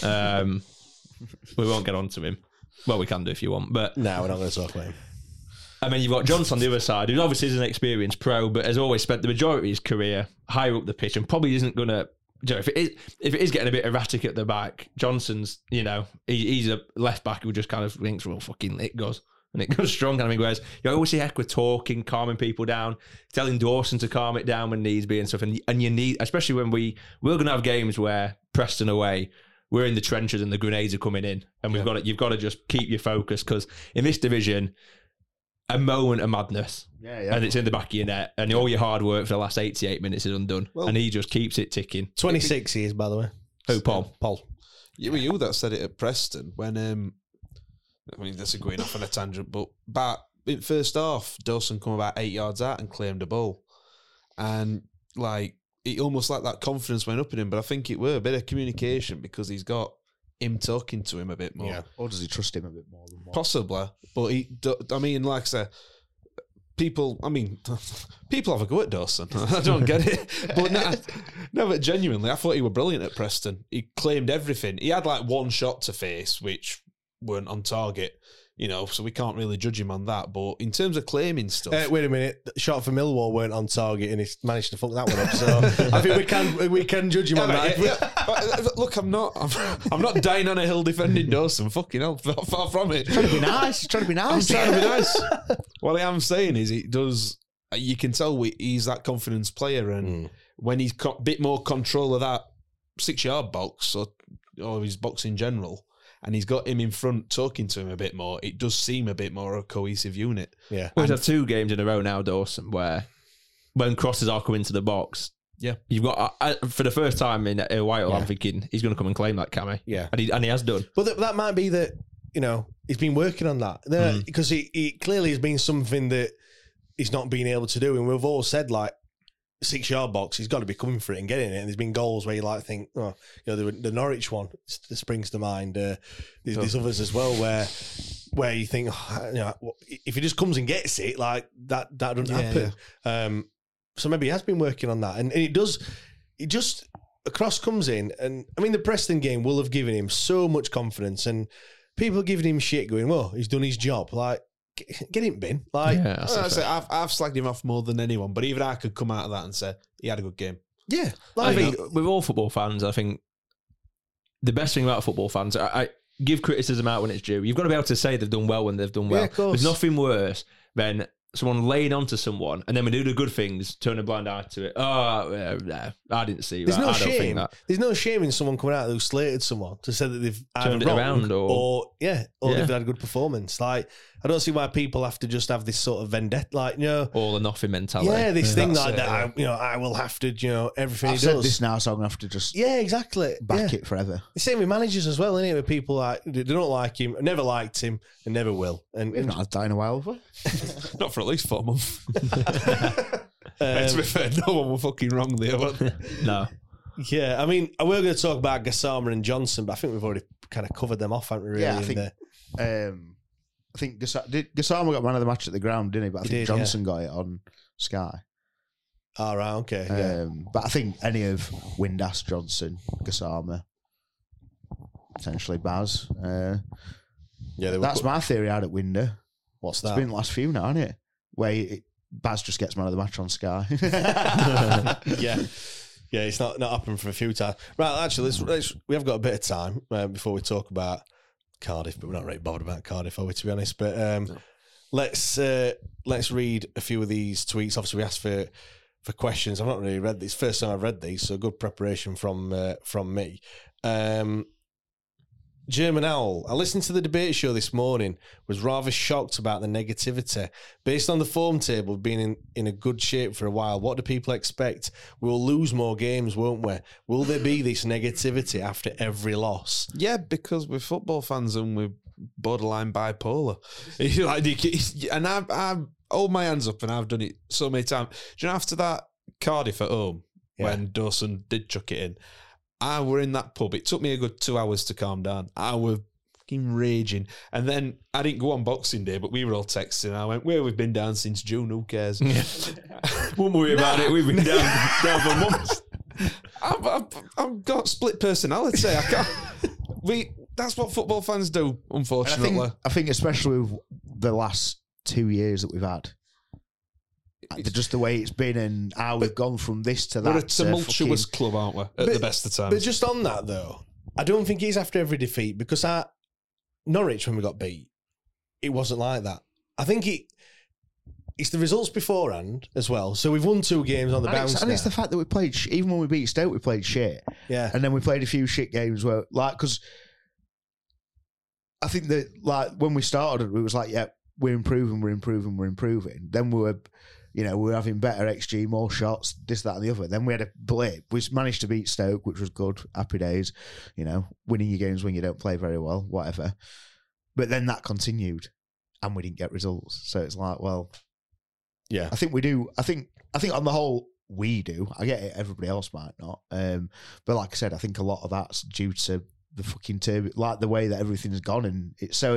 We won't get on to him. Well, we can do if you want. But no, we're not going to talk about him. I mean, you've got Johnson on the other side, who obviously is an experienced pro, but has always spent the majority of his career higher up the pitch, and probably isn't going to... If it is getting a bit erratic at the back, Johnson's, he's a left back who just kind of thinks, well, fucking it goes. And it goes strong. I mean, whereas you always see Hector talking, calming people down, telling Dawson to calm it down when needs be and stuff. And you need, especially when we're going to have games where Preston away, we're in the trenches and the grenades are coming in. And you've got to just keep your focus, because in this division, a moment of madness, and it's in the back of your net, and all your hard work for the last 88 minutes is undone, and he just keeps it ticking. 26 he is, by the way. Who, Paul? Paul. It were you that said it at Preston when, this is going off on a tangent, but in first half, Dawson come about 8 yards out and claimed a ball. And, it almost like that confidence went up in him, but I think it were a bit of communication, because he's got him talking to him a bit more. Yeah. Or does he trust him a bit more than what? Possibly. But like I said, people have a go at Dawson. I don't get it. But but genuinely, I thought he were brilliant at Preston. He claimed everything. He had one shot to face, which weren't on target. So we can't really judge him on that. But in terms of claiming stuff... wait a minute. The shot for Millwall weren't on target, and he's managed to fuck that one up. So I think we can judge him on that. Look, I'm not dying on a hill defending Dawson. Fucking hell, far from it. Trying to be nice. I'm trying to be nice. What I am saying is, it does... You can tell he's that confidence player, and when he's got a bit more control of that 6-yard box or his box in general, and he's got him in front talking to him a bit more, it does seem a bit more a cohesive unit. Yeah. We've had 2 games in a row now, Dawson, where when crosses are coming to the box, you've got, for the first time in a while, I'm thinking he's going to come and claim that Cammy. Yeah. And he has done. But that might be that, he's been working on that. Because he clearly has been something that he's not been able to do. And we've all said, 6-yard box, he's got to be coming for it and getting it. And there's been goals where you think, the Norwich one springs to mind. There's others as well where you think, if he just comes and gets it, that doesn't happen. Yeah. So maybe he has been working on that, and it just a cross comes in, and I mean the Preston game will have given him so much confidence, and people giving him shit, going, well, he's done his job. Get him, bin. I've slagged him off more than anyone, but even I could come out of that and say he had a good game. Yeah, I think with all football fans, I think the best thing about football fans, I give criticism out when it's due. You've got to be able to say they've done well when they've done well. Yeah, of course. There's nothing worse than someone laying onto someone, and then we do the good things, turn a blind eye to it. Oh, no, I didn't see that. I don't think that. There's no shame in someone coming out who slated someone to say that they've turned it around, or they've had a good performance. I don't see why people have to just have this sort of vendetta, all or nothing mentality. Yeah, this thing that I will have to, everything I've he said does. this now, so I'm gonna have to just exactly back it forever. The same with managers as well, isn't it? With people they don't like him, never liked him, and never will. And we've not had that in a while, have we? Not for at least 4 months. To be fair, no one was fucking wrong there. No. Yeah, I mean, we're going to talk about Gassama and Johnson, but I think we've already kind of covered them off, haven't we? Really? Yeah, I think Gassama got man of the match at the ground, didn't he? But I think Johnson got it on Sky. All right, okay. Yeah. But I think any of Windass, Johnson, Gassama, potentially Baz. Yeah, that's my theory out at window. What's that? It's been the last few now, hasn't it? Where Baz just gets man of the match on Sky. Yeah, it's not happened for a few times. Right, actually, we have got a bit of time before we talk about Cardiff, but we're not really bothered about Cardiff, are we, to be honest? But let's read a few of these tweets. Obviously, we asked for questions. I've not really read these. First time I've read these, so good preparation from me. German Owl, I listened to the debate show this morning, was rather shocked about the negativity. Based on the form table being in a good shape for a while, what do people expect? We'll lose more games, won't we? Will there be this negativity after every loss? Yeah, because we're football fans and we're borderline bipolar. And I hold my hands up, and I've done it so many times. Do you know, after that Cardiff at home, when Dawson did chuck it in, I were in that pub. It took me a good 2 hours to calm down. I were fucking raging. And then I didn't go on Boxing Day, but we were all texting. I went, we've been down since June. Who cares? Yeah. Won't worry about it. We've been down for months. I've got split personality. I can't. That's what football fans do, unfortunately. I think especially with the last 2 years that we've had, just the way it's been and how we've gone from this to that. We're a tumultuous club, aren't we? At the best of times. But just on that, though, I don't think he's after every defeat, because Norwich, when we got beat, it wasn't like that. I think it's the results beforehand as well. So we've won 2 games on the bounce. And it's the fact that we played, even when we beat Stoke, we played shit. Yeah. And then we played a few shit games where, because I think that, when we started, it was like, yeah, we're improving. Then we were, we were having better XG, more shots, this, that, and the other. Then we had a blip. We managed to beat Stoke, which was good. Happy days. Winning your games when you don't play very well, whatever. But then that continued, and we didn't get results. So it's like, well, yeah. I think we do. I think on the whole, we do. I get it. Everybody else might not. But like I said, I think a lot of that's due to the fucking the way that everything's gone, and it's so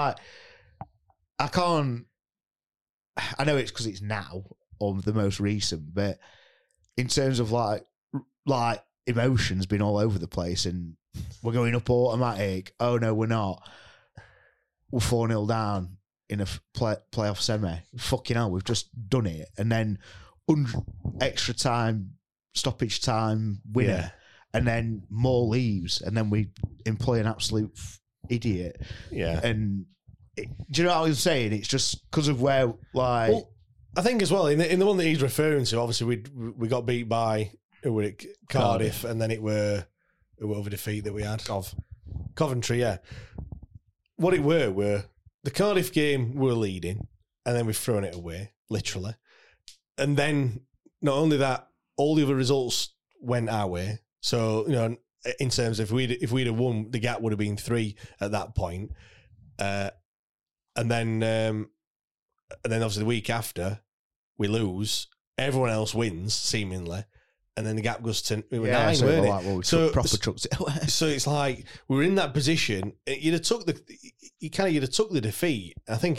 I can't. I know it's because it's now or the most recent, but in terms of like emotions been all over the place, and we're going up automatic. Oh no, we're not. We're 4-0 down in a playoff semi. Fucking hell, we've just done it, and then extra time, stoppage time, winner, Yeah. and then more leaves, and then we employ an absolute idiot. Yeah, and. Do you know what I was saying? It's just because of where, Well, I think as well, in the one that he's referring to, obviously we got beat by Cardiff, and then it were over defeat that we had of Coventry, yeah. What it were the Cardiff game we were leading, and then we've thrown it away, literally. And then, not only that, all the other results went our way. So, in terms of if we'd have won, the gap would have been 3 at that point. And then obviously the week after, we lose. Everyone else wins, seemingly. And then the gap goes to 9, so weren't it? like, well, we proper chucked it away. So it's like, we were in that position. You'd have took the defeat. I think,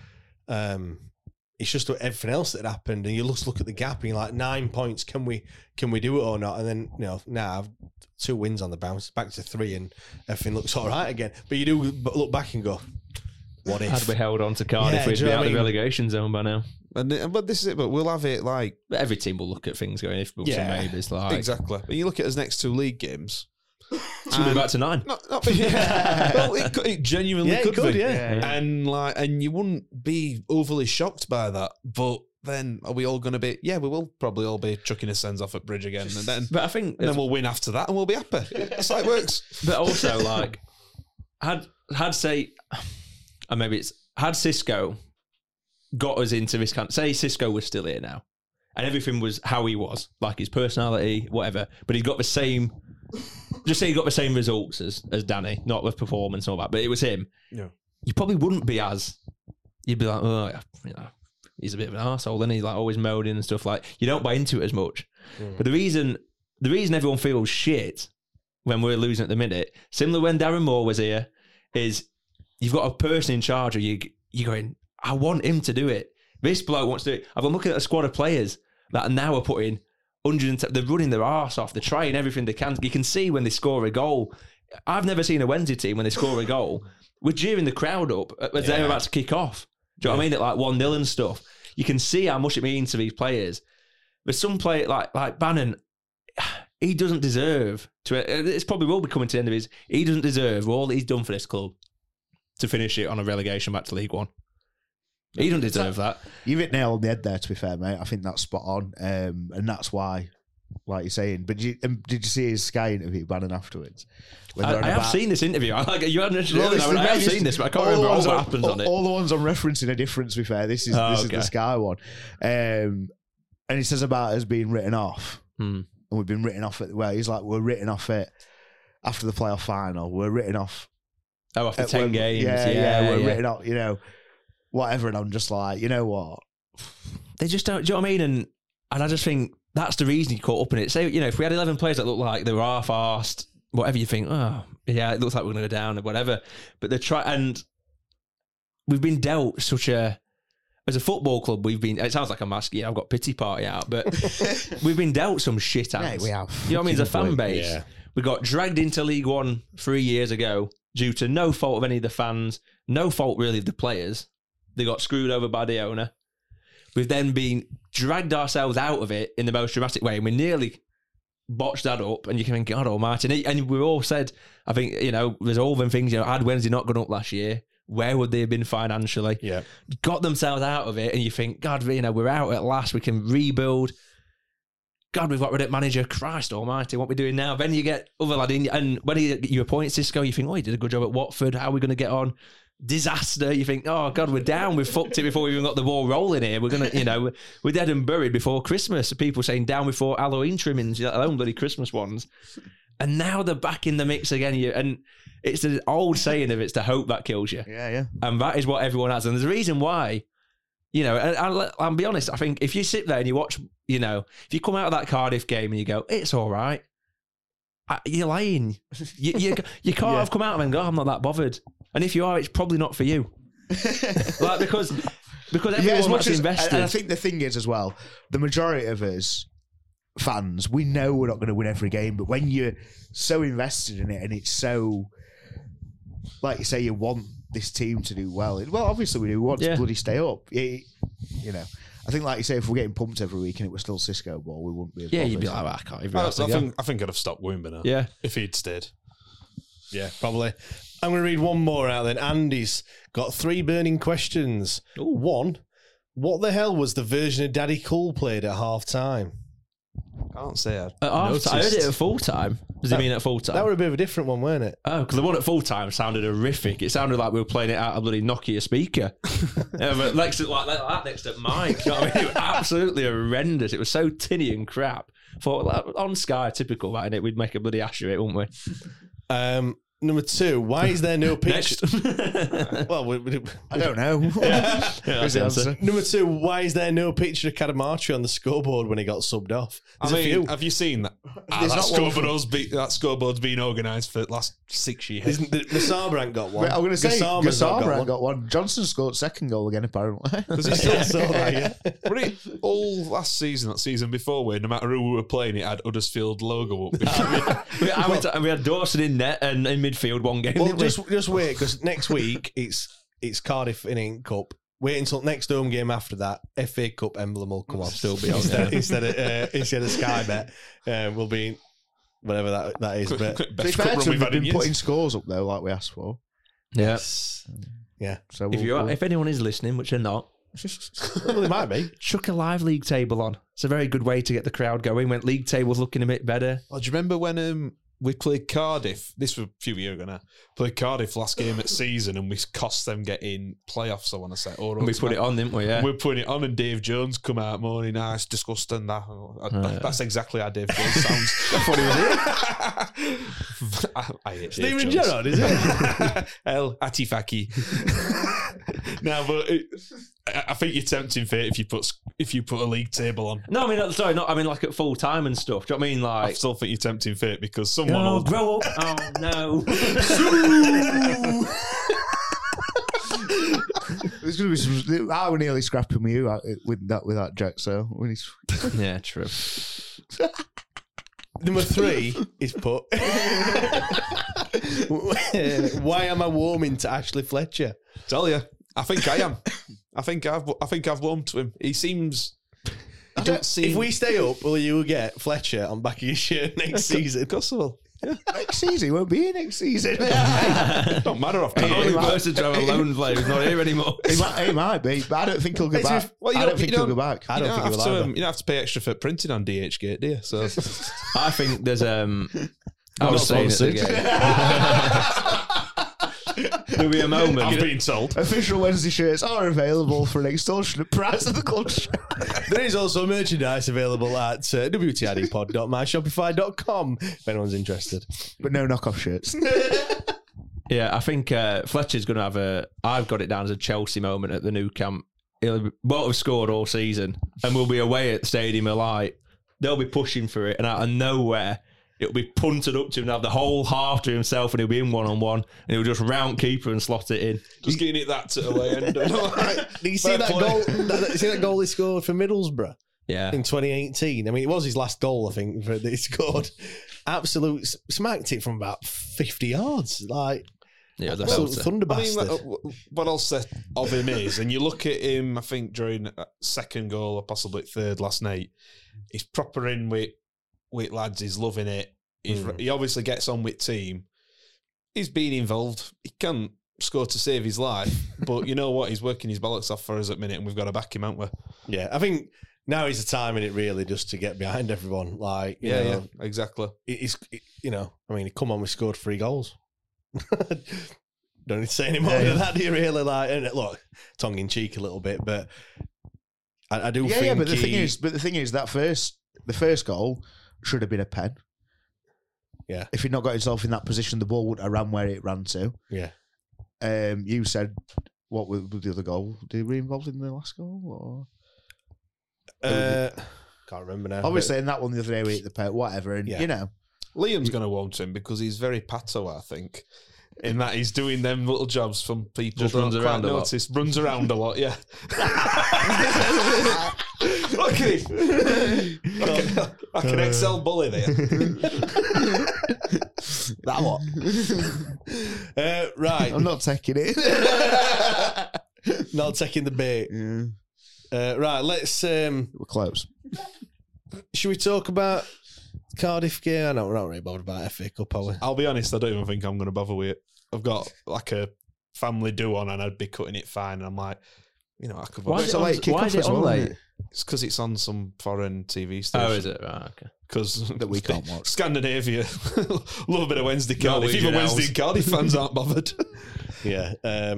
it's just everything else that happened. And you just look at the gap and you're like, 9 points, can we do it or not? And then, now I've 2 wins on the bounce, back to 3, and everything looks all right again. But you do look back and go, what if? Had we held on to Cardiff, we'd be out of the relegation zone by now. But this is it. But we'll have it like every team will look at things going if buts and maybes. Like exactly. But you look at his next 2 league games. It's going back to 9. Well, it genuinely could be. Yeah. And you wouldn't be overly shocked by that. But then are we all going to be? Yeah, we will probably all be chucking his sends off at Bridge again, and then. But I think and then we'll win after that, and we'll be happy. That's how it works. But also, like, had Cisco got us into this kind. Say Cisco was still here now, and everything was how he was, like his personality, whatever. But he got the same. Just say he got the same results as Danny, not with performance and all that. But it was him. Yeah, you probably wouldn't be as. You'd be like, oh, he's a bit of an arsehole, and he's like always moaning and stuff. Like you don't buy into it as much. But the reason everyone feels shit when we're losing at the minute, similar when Darren Moore was here, is you've got a person in charge of you. You're going, I want him to do it. This bloke wants to do it. I've been looking at a squad of players that are now putting 110. They're running their arse off. They're trying everything they can. You can see when they score a goal, I've never seen a Wednesday team when they score a goal, we're cheering the crowd up as they're about to kick off. Do you know what I mean? At like 1-0 and stuff. You can see how much it means to these players. But some player like Bannon, he doesn't deserve to. It's probably will be coming to the end of his. He doesn't deserve all that he's done for this club to finish it on a relegation back to League One. He doesn't deserve that. You've hit nail on the head there, to be fair, mate. I think that's spot on. And that's why, like you're saying. But did you see his Sky interview, Bannon, afterwards? I have seen this interview. I have seen this, but I can't remember what happens on it. All the ones I'm referencing are different, to be fair. This is the Sky one. And he says about us being written off. And we've been written off it. Well, he's like, we're written off it after the playoff final. We're written off. Oh, after 10 games. We're written off, whatever. And I'm just like, you know what? They just don't, do you know what I mean? And I just think that's the reason you caught up in it. Say, if we had 11 players that looked like they were half-arsed, whatever you think, oh, yeah, it looks like we're going to go down or whatever. But and we've been dealt such a, as a football club, it sounds like I'm asking, I've got pity party out, but we've been dealt some shit out. Yeah, we have. You know what I mean? As a fan base, we got dragged into League One 3 years ago due to no fault of any of the fans, no fault really of the players. They got screwed over by the owner. We've then been dragged ourselves out of it in the most dramatic way, and we nearly botched that up. And you can think, God almighty. And we all said, I think, there's all them things, had Wednesday not gone up last year, where would they have been financially? Yeah. Got themselves out of it, and you think, God, we're out at last, we can rebuild. God, we've got rid of manager. Christ almighty, what are we doing now? Then you get other lad in, and when you appoint Xisco, you think, oh, he did a good job at Watford. How are we going to get on? Disaster. You think, oh God, we're down. We've fucked it before we even got the ball rolling here. We're gonna, we're dead and buried before Christmas. People saying down before Halloween trimmings, let alone bloody Christmas ones. And now they're back in the mix again. And it's the old saying of it's the hope that kills you. Yeah. And that is what everyone has. And there's a reason why. I'll be honest. I think if you sit there and you watch, if you come out of that Cardiff game and you go, it's all right. You're lying. You can't have come out of it and go, I'm not that bothered. And if you are, it's probably not for you. because everyone that's invested. And I think the thing is as well, the majority of us fans, we know we're not going to win every game, but when you're so invested in it and it's so, like you say, you want this team to do well. Well, obviously we do. We want to bloody stay up. I think, like you say, if we're getting pumped every week and it was still Xisco ball, we wouldn't be as bothered. You'd be like, I can't even. I think I'd have stopped going by now. Yeah. If he'd stayed. Yeah, probably. I'm going to read one more out then. Andy's got 3 burning questions. Ooh. 1, what the hell was the version of Daddy Cool played at half time? Can't say I heard it at full time. Does it mean at full time? That were a bit of a different one, weren't it? Oh, because the one at full time sounded horrific. It sounded like we were playing it out of a bloody Nokia speaker. But next to that next to Mike. You know what I mean? It was absolutely horrendous. It was so tinny and crap. Thought on Sky, typical that, innit? We'd make a bloody ash of it, wouldn't we? Number 2, why is there no picture? Well, I don't know. Number 2, why is there no picture of Cadamartri on the scoreboard when he got subbed off? Have you seen that? That scoreboard's been organised for the last 6 years. Nassar ain't got one. I'm going to say Nassar got one. Johnson scored second goal again, apparently. Does he still saw that? Yeah. But all last season, that season before, where no matter who we were playing, it had Huddersfield logo up. We had Dawson in net and in midfield one game. Well, just wait, because next week it's Cardiff in Inc Cup. Wait until next home game after that. FA Cup emblem will come off. Still be on instead of Sky Bet. Will be whatever that is. But we've been putting scores up though, like we asked for. Yes. Yeah. So if anyone is listening, which they're not, well, they might be. chuck a live league table on. It's a very good way to get the crowd going. When league table's looking a bit better. Oh, do you remember when we played Cardiff? This was a few years ago now. Played Cardiff last game at season, and we cost them getting playoffs, I want to say. And we put it on, didn't we? Yeah. We put it on, and Dave Jones come out morning. It's disgusting. That's exactly how Dave Jones sounds. That's what he was I hate Steven Dave Jones. Gerrard, is it? El Atifaki. No, but I think you're tempting fate if you put a league table on. No, I mean, I mean like at full time and stuff. Do you know what I mean? Like, I still think you're tempting fate because someone will grow up. Oh no. There's going to be some. I was nearly scrapping with you with that Jack. So we need. Yeah, true. Number 3 is put. Why am I warming to Ashley Fletcher? Tell you, I think I am. I think I've warmed to him. He seems. If we stay up, will you get Fletcher on back of your shirt next season? Of course I will. Yeah. Next season, he won't be here next season. Don't matter off. The only person to have a lone player who's not here anymore. He might be, but I don't think he'll go back. Well, I don't think he'll go back. I don't think he will either. You don't have to pay extra for printing on DHgate, do you? So I think there's I was saying it again. There'll be a moment. I've been told. Official Wednesday shirts are available for an extortionate price at the club shop. There is also merchandise available at wtidpod.myshopify.com if anyone's interested. But no knockoff shirts. Yeah, I think Fletcher's going to have I've got it down as a Chelsea moment at the new camp. Won't have scored all season, and we'll be away at the Stadium of Light. They'll be pushing for it, and out of nowhere, it'll be punted up to him and have the whole half to himself, and he'll be in 1-on-1, and he'll just round keeper and slot it in. Just getting it that to the way end. Did you see that goal? See that goal he scored for Middlesbrough? Yeah. In 2018. I mean, it was his last goal, I think, that he scored. Absolute smacked it from about 50 yards. Like, yeah, the thunder bastard. What I'll say of him is, and you look at him, I think during second goal or possibly third last night, he's proper in with lads. He's loving it. He obviously gets on with team. He's been involved. He can't score to save his life, but you know what? He's working his bollocks off for us at minute, and we've got to back him, haven't we? Yeah, I think now is the time in it really just to get behind everyone. Like, you know, exactly. He come on, we scored 3 goals. Don't need to say any more than that, do you really? Like, and look, tongue in cheek a little bit, but I do think. Yeah, but the thing is, the first goal should have been a pen. Yeah. If he'd not got himself in that position, the ball wouldn't have ran where it ran to. Yeah. You said, what was the other goal? Did he be involved in the last goal? Can't remember now. Obviously, in that one the other day, we hit the pen, whatever, and you know. Liam's going to want him because he's very pato, I think. In that he's doing them little jobs from people just runs around a lot. Runs around a lot, yeah. Look at him. Like an XL bully there. That one. Right. I'm not taking it. Not taking the bait. Yeah. Right, let's... We're close. Should we talk about Cardiff game? We're not really bothered about FA Cup, are we? I'll be honest, I don't even think I'm going to bother with it. I've got like a family do on and I'd be cutting it fine. And I'm like, you know, I could watch it. Why is it on late? It's because it's on some foreign TV station. Oh, is it? Right, okay. Because that we can't watch. Scandinavia, love a bit of Wednesday Cardiff. Even Wednesday Cardiff fans aren't bothered. Yeah,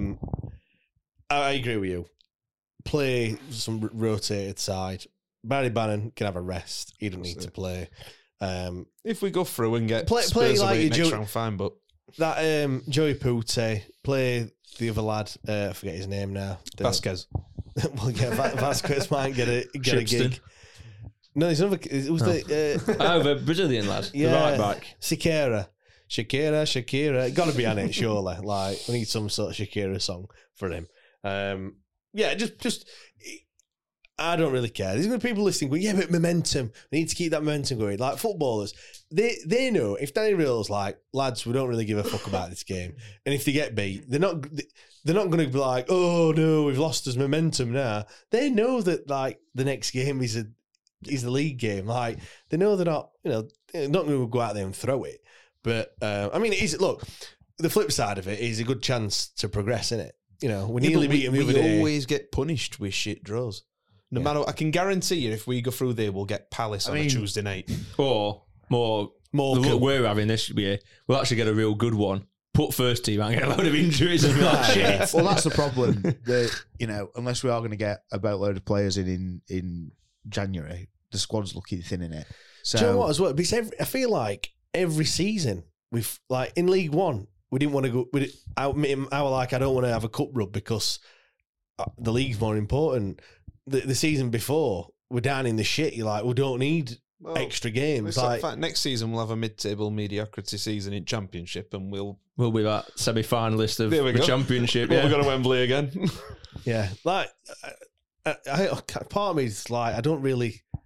I agree with you. Play some rotated side. Barry Bannon can have a rest. He doesn't need to play. If we go through and get play Spurs like away next round, fine. But that Joey Pute, play the other lad. I forget his name now. Vasquez. Well, yeah, Vasquez might get a gig. No, there's another. It was the Brazilian lad, the right back. Shakira. Got to be on it, surely. Like, we need some sort of Shakira song for him. Yeah, just. I don't really care. There's going to be people listening going, yeah, but momentum. We need to keep that momentum going. Like footballers, they know if Danny Rill's like, lads, we don't really give a fuck about this game. And if they get beat, they're not going to be like, oh no, we've lost us momentum now. They know that like the next game is the league game. Like they know they're not, they're not going to go out there and throw it. But I mean, look, the flip side of it is a good chance to progress, isn't it? We nearly beat them the other day. We always get punished with shit draws. No matter, I can guarantee you, if we go through there, we'll get Palace on a Tuesday night. Or more the look we're having this year, we'll actually get a real good one. Put first team and get a load of injuries and shit. Well, that's the problem. Unless we are going to get a boatload of players in January, the squad's looking thin in it. So, do you know what as well? Because I feel like every season we've like in League One, we didn't want to go. I were like, I don't want to have a cup rub because the league's more important. The season before, we're down in the shit. You're like, we don't need extra games. In fact, next season we'll have a mid-table mediocrity season in Championship, and we'll be that semi-finalist of the Championship. We'll go to Wembley again. Yeah, like part of me is like, I don't really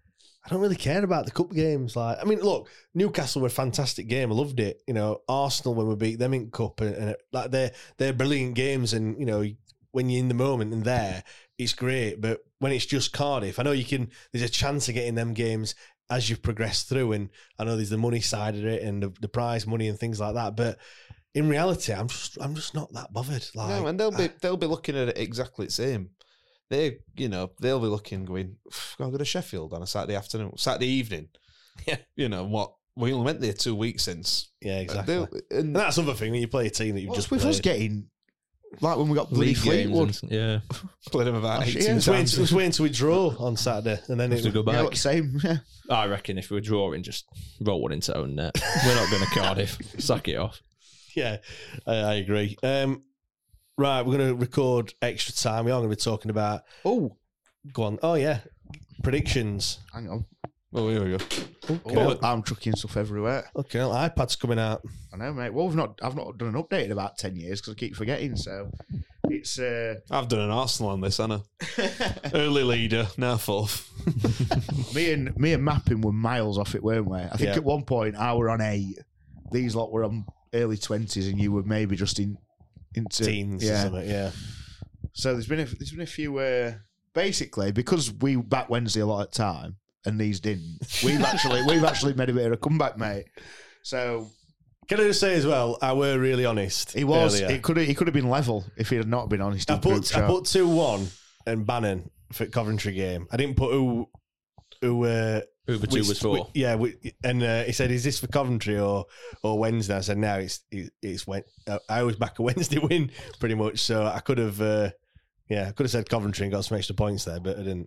I don't really care about the cup games. Like, I mean, look, Newcastle were a fantastic game. I loved it. You know, Arsenal when we beat them in cup, and like they're brilliant games. And you know, when you're in the moment and there, it's great. But when it's just Cardiff, I know there's a chance of getting them games as you progress through. And I know there's the money side of it and the prize money and things like that. But in reality, I'm just not that bothered. Like, no, and they'll be looking at it exactly the same. They'll be looking, going, I'll go to Sheffield on a Saturday evening. Yeah. You know what? We only went there 2 weeks since. Yeah, exactly. And that's another thing when you play a team that you've just played. With us getting, like when we got League Fleetwood. Yeah. Played them about 18 times. times. It was waiting to withdraw on Saturday and then it to go back. Yeah, same. Yeah. I reckon if we were drawing, just roll one into own net. We're not going to Cardiff. Sack it off. Yeah, I agree. Right, we're going to record extra time. We are going to be talking about... Oh. Go on. Oh, yeah. Predictions. Hang on. Oh, here we go. Okay. I'm chucking stuff everywhere. Okay, well, iPad's coming out. I know, mate. Well, I've not done an update in about 10 years because I keep forgetting, so it's... I've done an Arsenal on this, haven't I? Early leader, now fourth. Me and Mapping were miles off it, weren't we? I think at one point I were on 8. These lot were on early 20s and you were maybe just into teens or something, yeah. So there's been a few basically because we back Wednesday a lot of time and these didn't. We've actually made a bit of a comeback, mate. So can I just say as well, I were really honest. He was. Earlier. He could have been level if he had not been honest. I put 2-1 and Bannon for Coventry game. I didn't put who the two was for. And he said, "Is this for Coventry or Wednesday?" I said, "No, it's I always back a Wednesday win pretty much." So I could have, said Coventry and got some extra points there, but I didn't.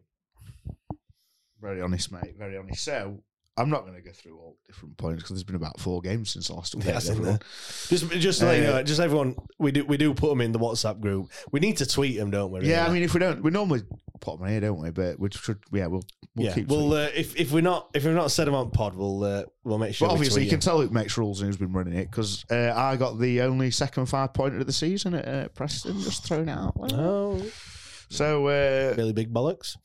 Very honest, mate. Very honest. So I'm not going to go through all different points because there's been about 4 games since the last update. Just like just everyone, we do put them in the WhatsApp group. We need to tweet them, don't we? Really? Yeah, I mean, if we don't, we normally put them here, don't we? But we should. Yeah, we'll keep. Well, if we've not said them on pod, we'll make sure. But obviously, you can tell who makes rules and who's been running it because I got the only second 5-pointer of the season at Preston. Just throwing it out. Oh. So really big bollocks.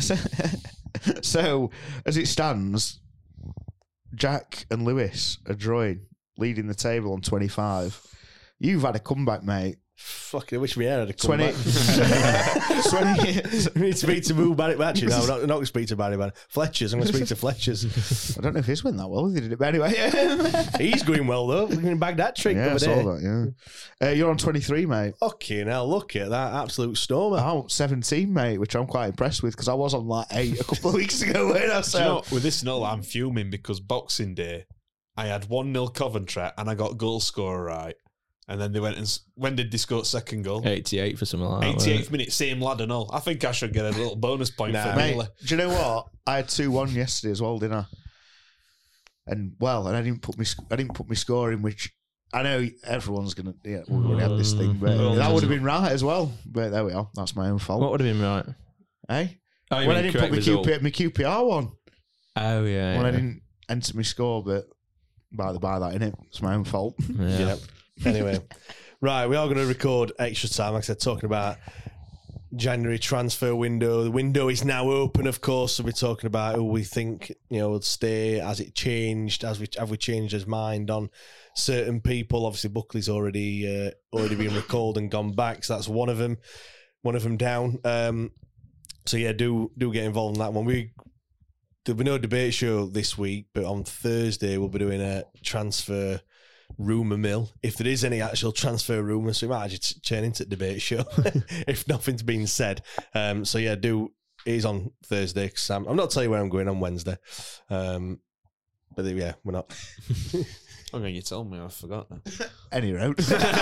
So as it stands, Jack and Lewis are drawing, leading the table on 25. You've had a comeback, mate. Fucking, I wish we had a comeback. 20. We need to speak to Boo Barry. Actually, no, I'm not going to speak to Barry. Fletcher's. I'm going to speak to Fletcher's. I don't know if his went that well. He did it, but anyway. He's going well, though. We can bag that trick. Yeah, I saw that, yeah. You're on 23, mate. Okay, now look at that absolute stormer. I'm 17, mate, which I'm quite impressed with because I was on like 8 a couple of weeks ago. With this null, I'm fuming because Boxing Day, I had 1-0 Coventry and I got goal scorer right. And then they went and... When did they score second goal? 88 for something like that. 88th minute, same lad and all. I think I should get a little bonus point for mate, Miller. do you know what? I had 2-1 yesterday as well, didn't I? And I didn't put me score in, which I know everyone's gonna. Yeah, we've already had this thing, but that would have been right as well. But there we are. That's my own fault. What would have been right? Eh? Oh, when I didn't put my QPR one. Oh yeah. When I didn't enter my score, but by that, innit? It's my own fault. Yeah. Anyway, right, we are going to record extra time, like I said, talking about January transfer window. The window is now open, of course, so we're talking about who we think will stay. Has it changed? Have we changed his mind on certain people? Obviously, Buckley's already been recalled and gone back, so that's one of them down. So yeah, do get involved in that one. There'll be no debate show this week, but on Thursday we'll be doing a transfer rumour mill, if there is any actual transfer rumours, so we might actually turn into a debate show if nothing's been said. So yeah, it is on Thursday, because I'm not telling you where I'm going on Wednesday. But yeah, we're not. Okay, you told me, I forgot now. Any road.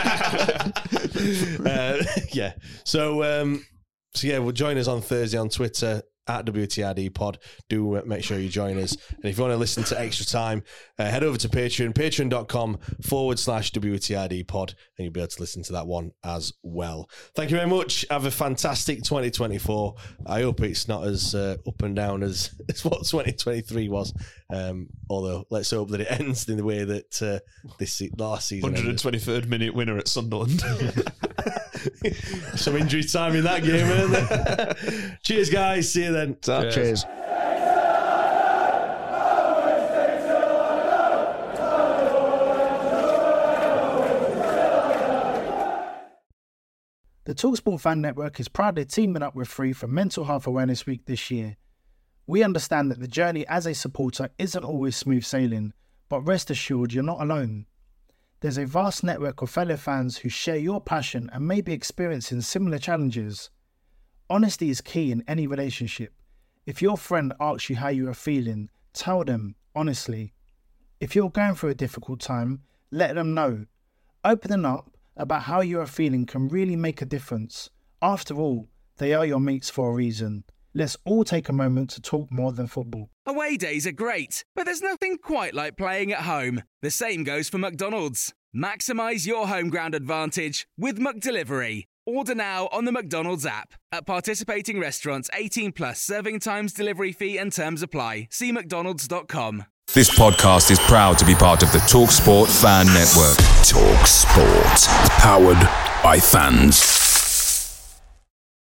Yeah. So yeah, well, join us on Thursday on Twitter at WTRD Pod. Do make sure you join us. And if you want to listen to Extra Time, head over to Patreon, patreon.com/WTRD Pod, and you'll be able to listen to that one as well. Thank you very much. Have a fantastic 2024. I hope it's not as up and down as what 2023 was. Although, let's hope that it ends in the way that last season 123rd minute winner at Sunderland. Some injury time in that game, isn't there? Cheers, guys. See you then. Cheers. The TalkSport Fan Network is proudly teaming up with Free for Mental Health Awareness Week this year. We understand that the journey as a supporter isn't always smooth sailing, but rest assured you're not alone. There's a vast network of fellow fans who share your passion and may be experiencing similar challenges. Honesty is key in any relationship. If your friend asks you how you are feeling, tell them honestly. If you're going through a difficult time, let them know. Opening up about how you are feeling can really make a difference. After all, they are your mates for a reason. Let's all take a moment to talk more than football. Away days are great, but there's nothing quite like playing at home. The same goes for McDonald's. Maximise your home ground advantage with McDelivery. Order now on the McDonald's app. At participating restaurants, 18 plus, serving times, delivery fee and terms apply. See mcdonalds.com. This podcast is proud to be part of the TalkSport Fan Network. TalkSport. Powered by fans.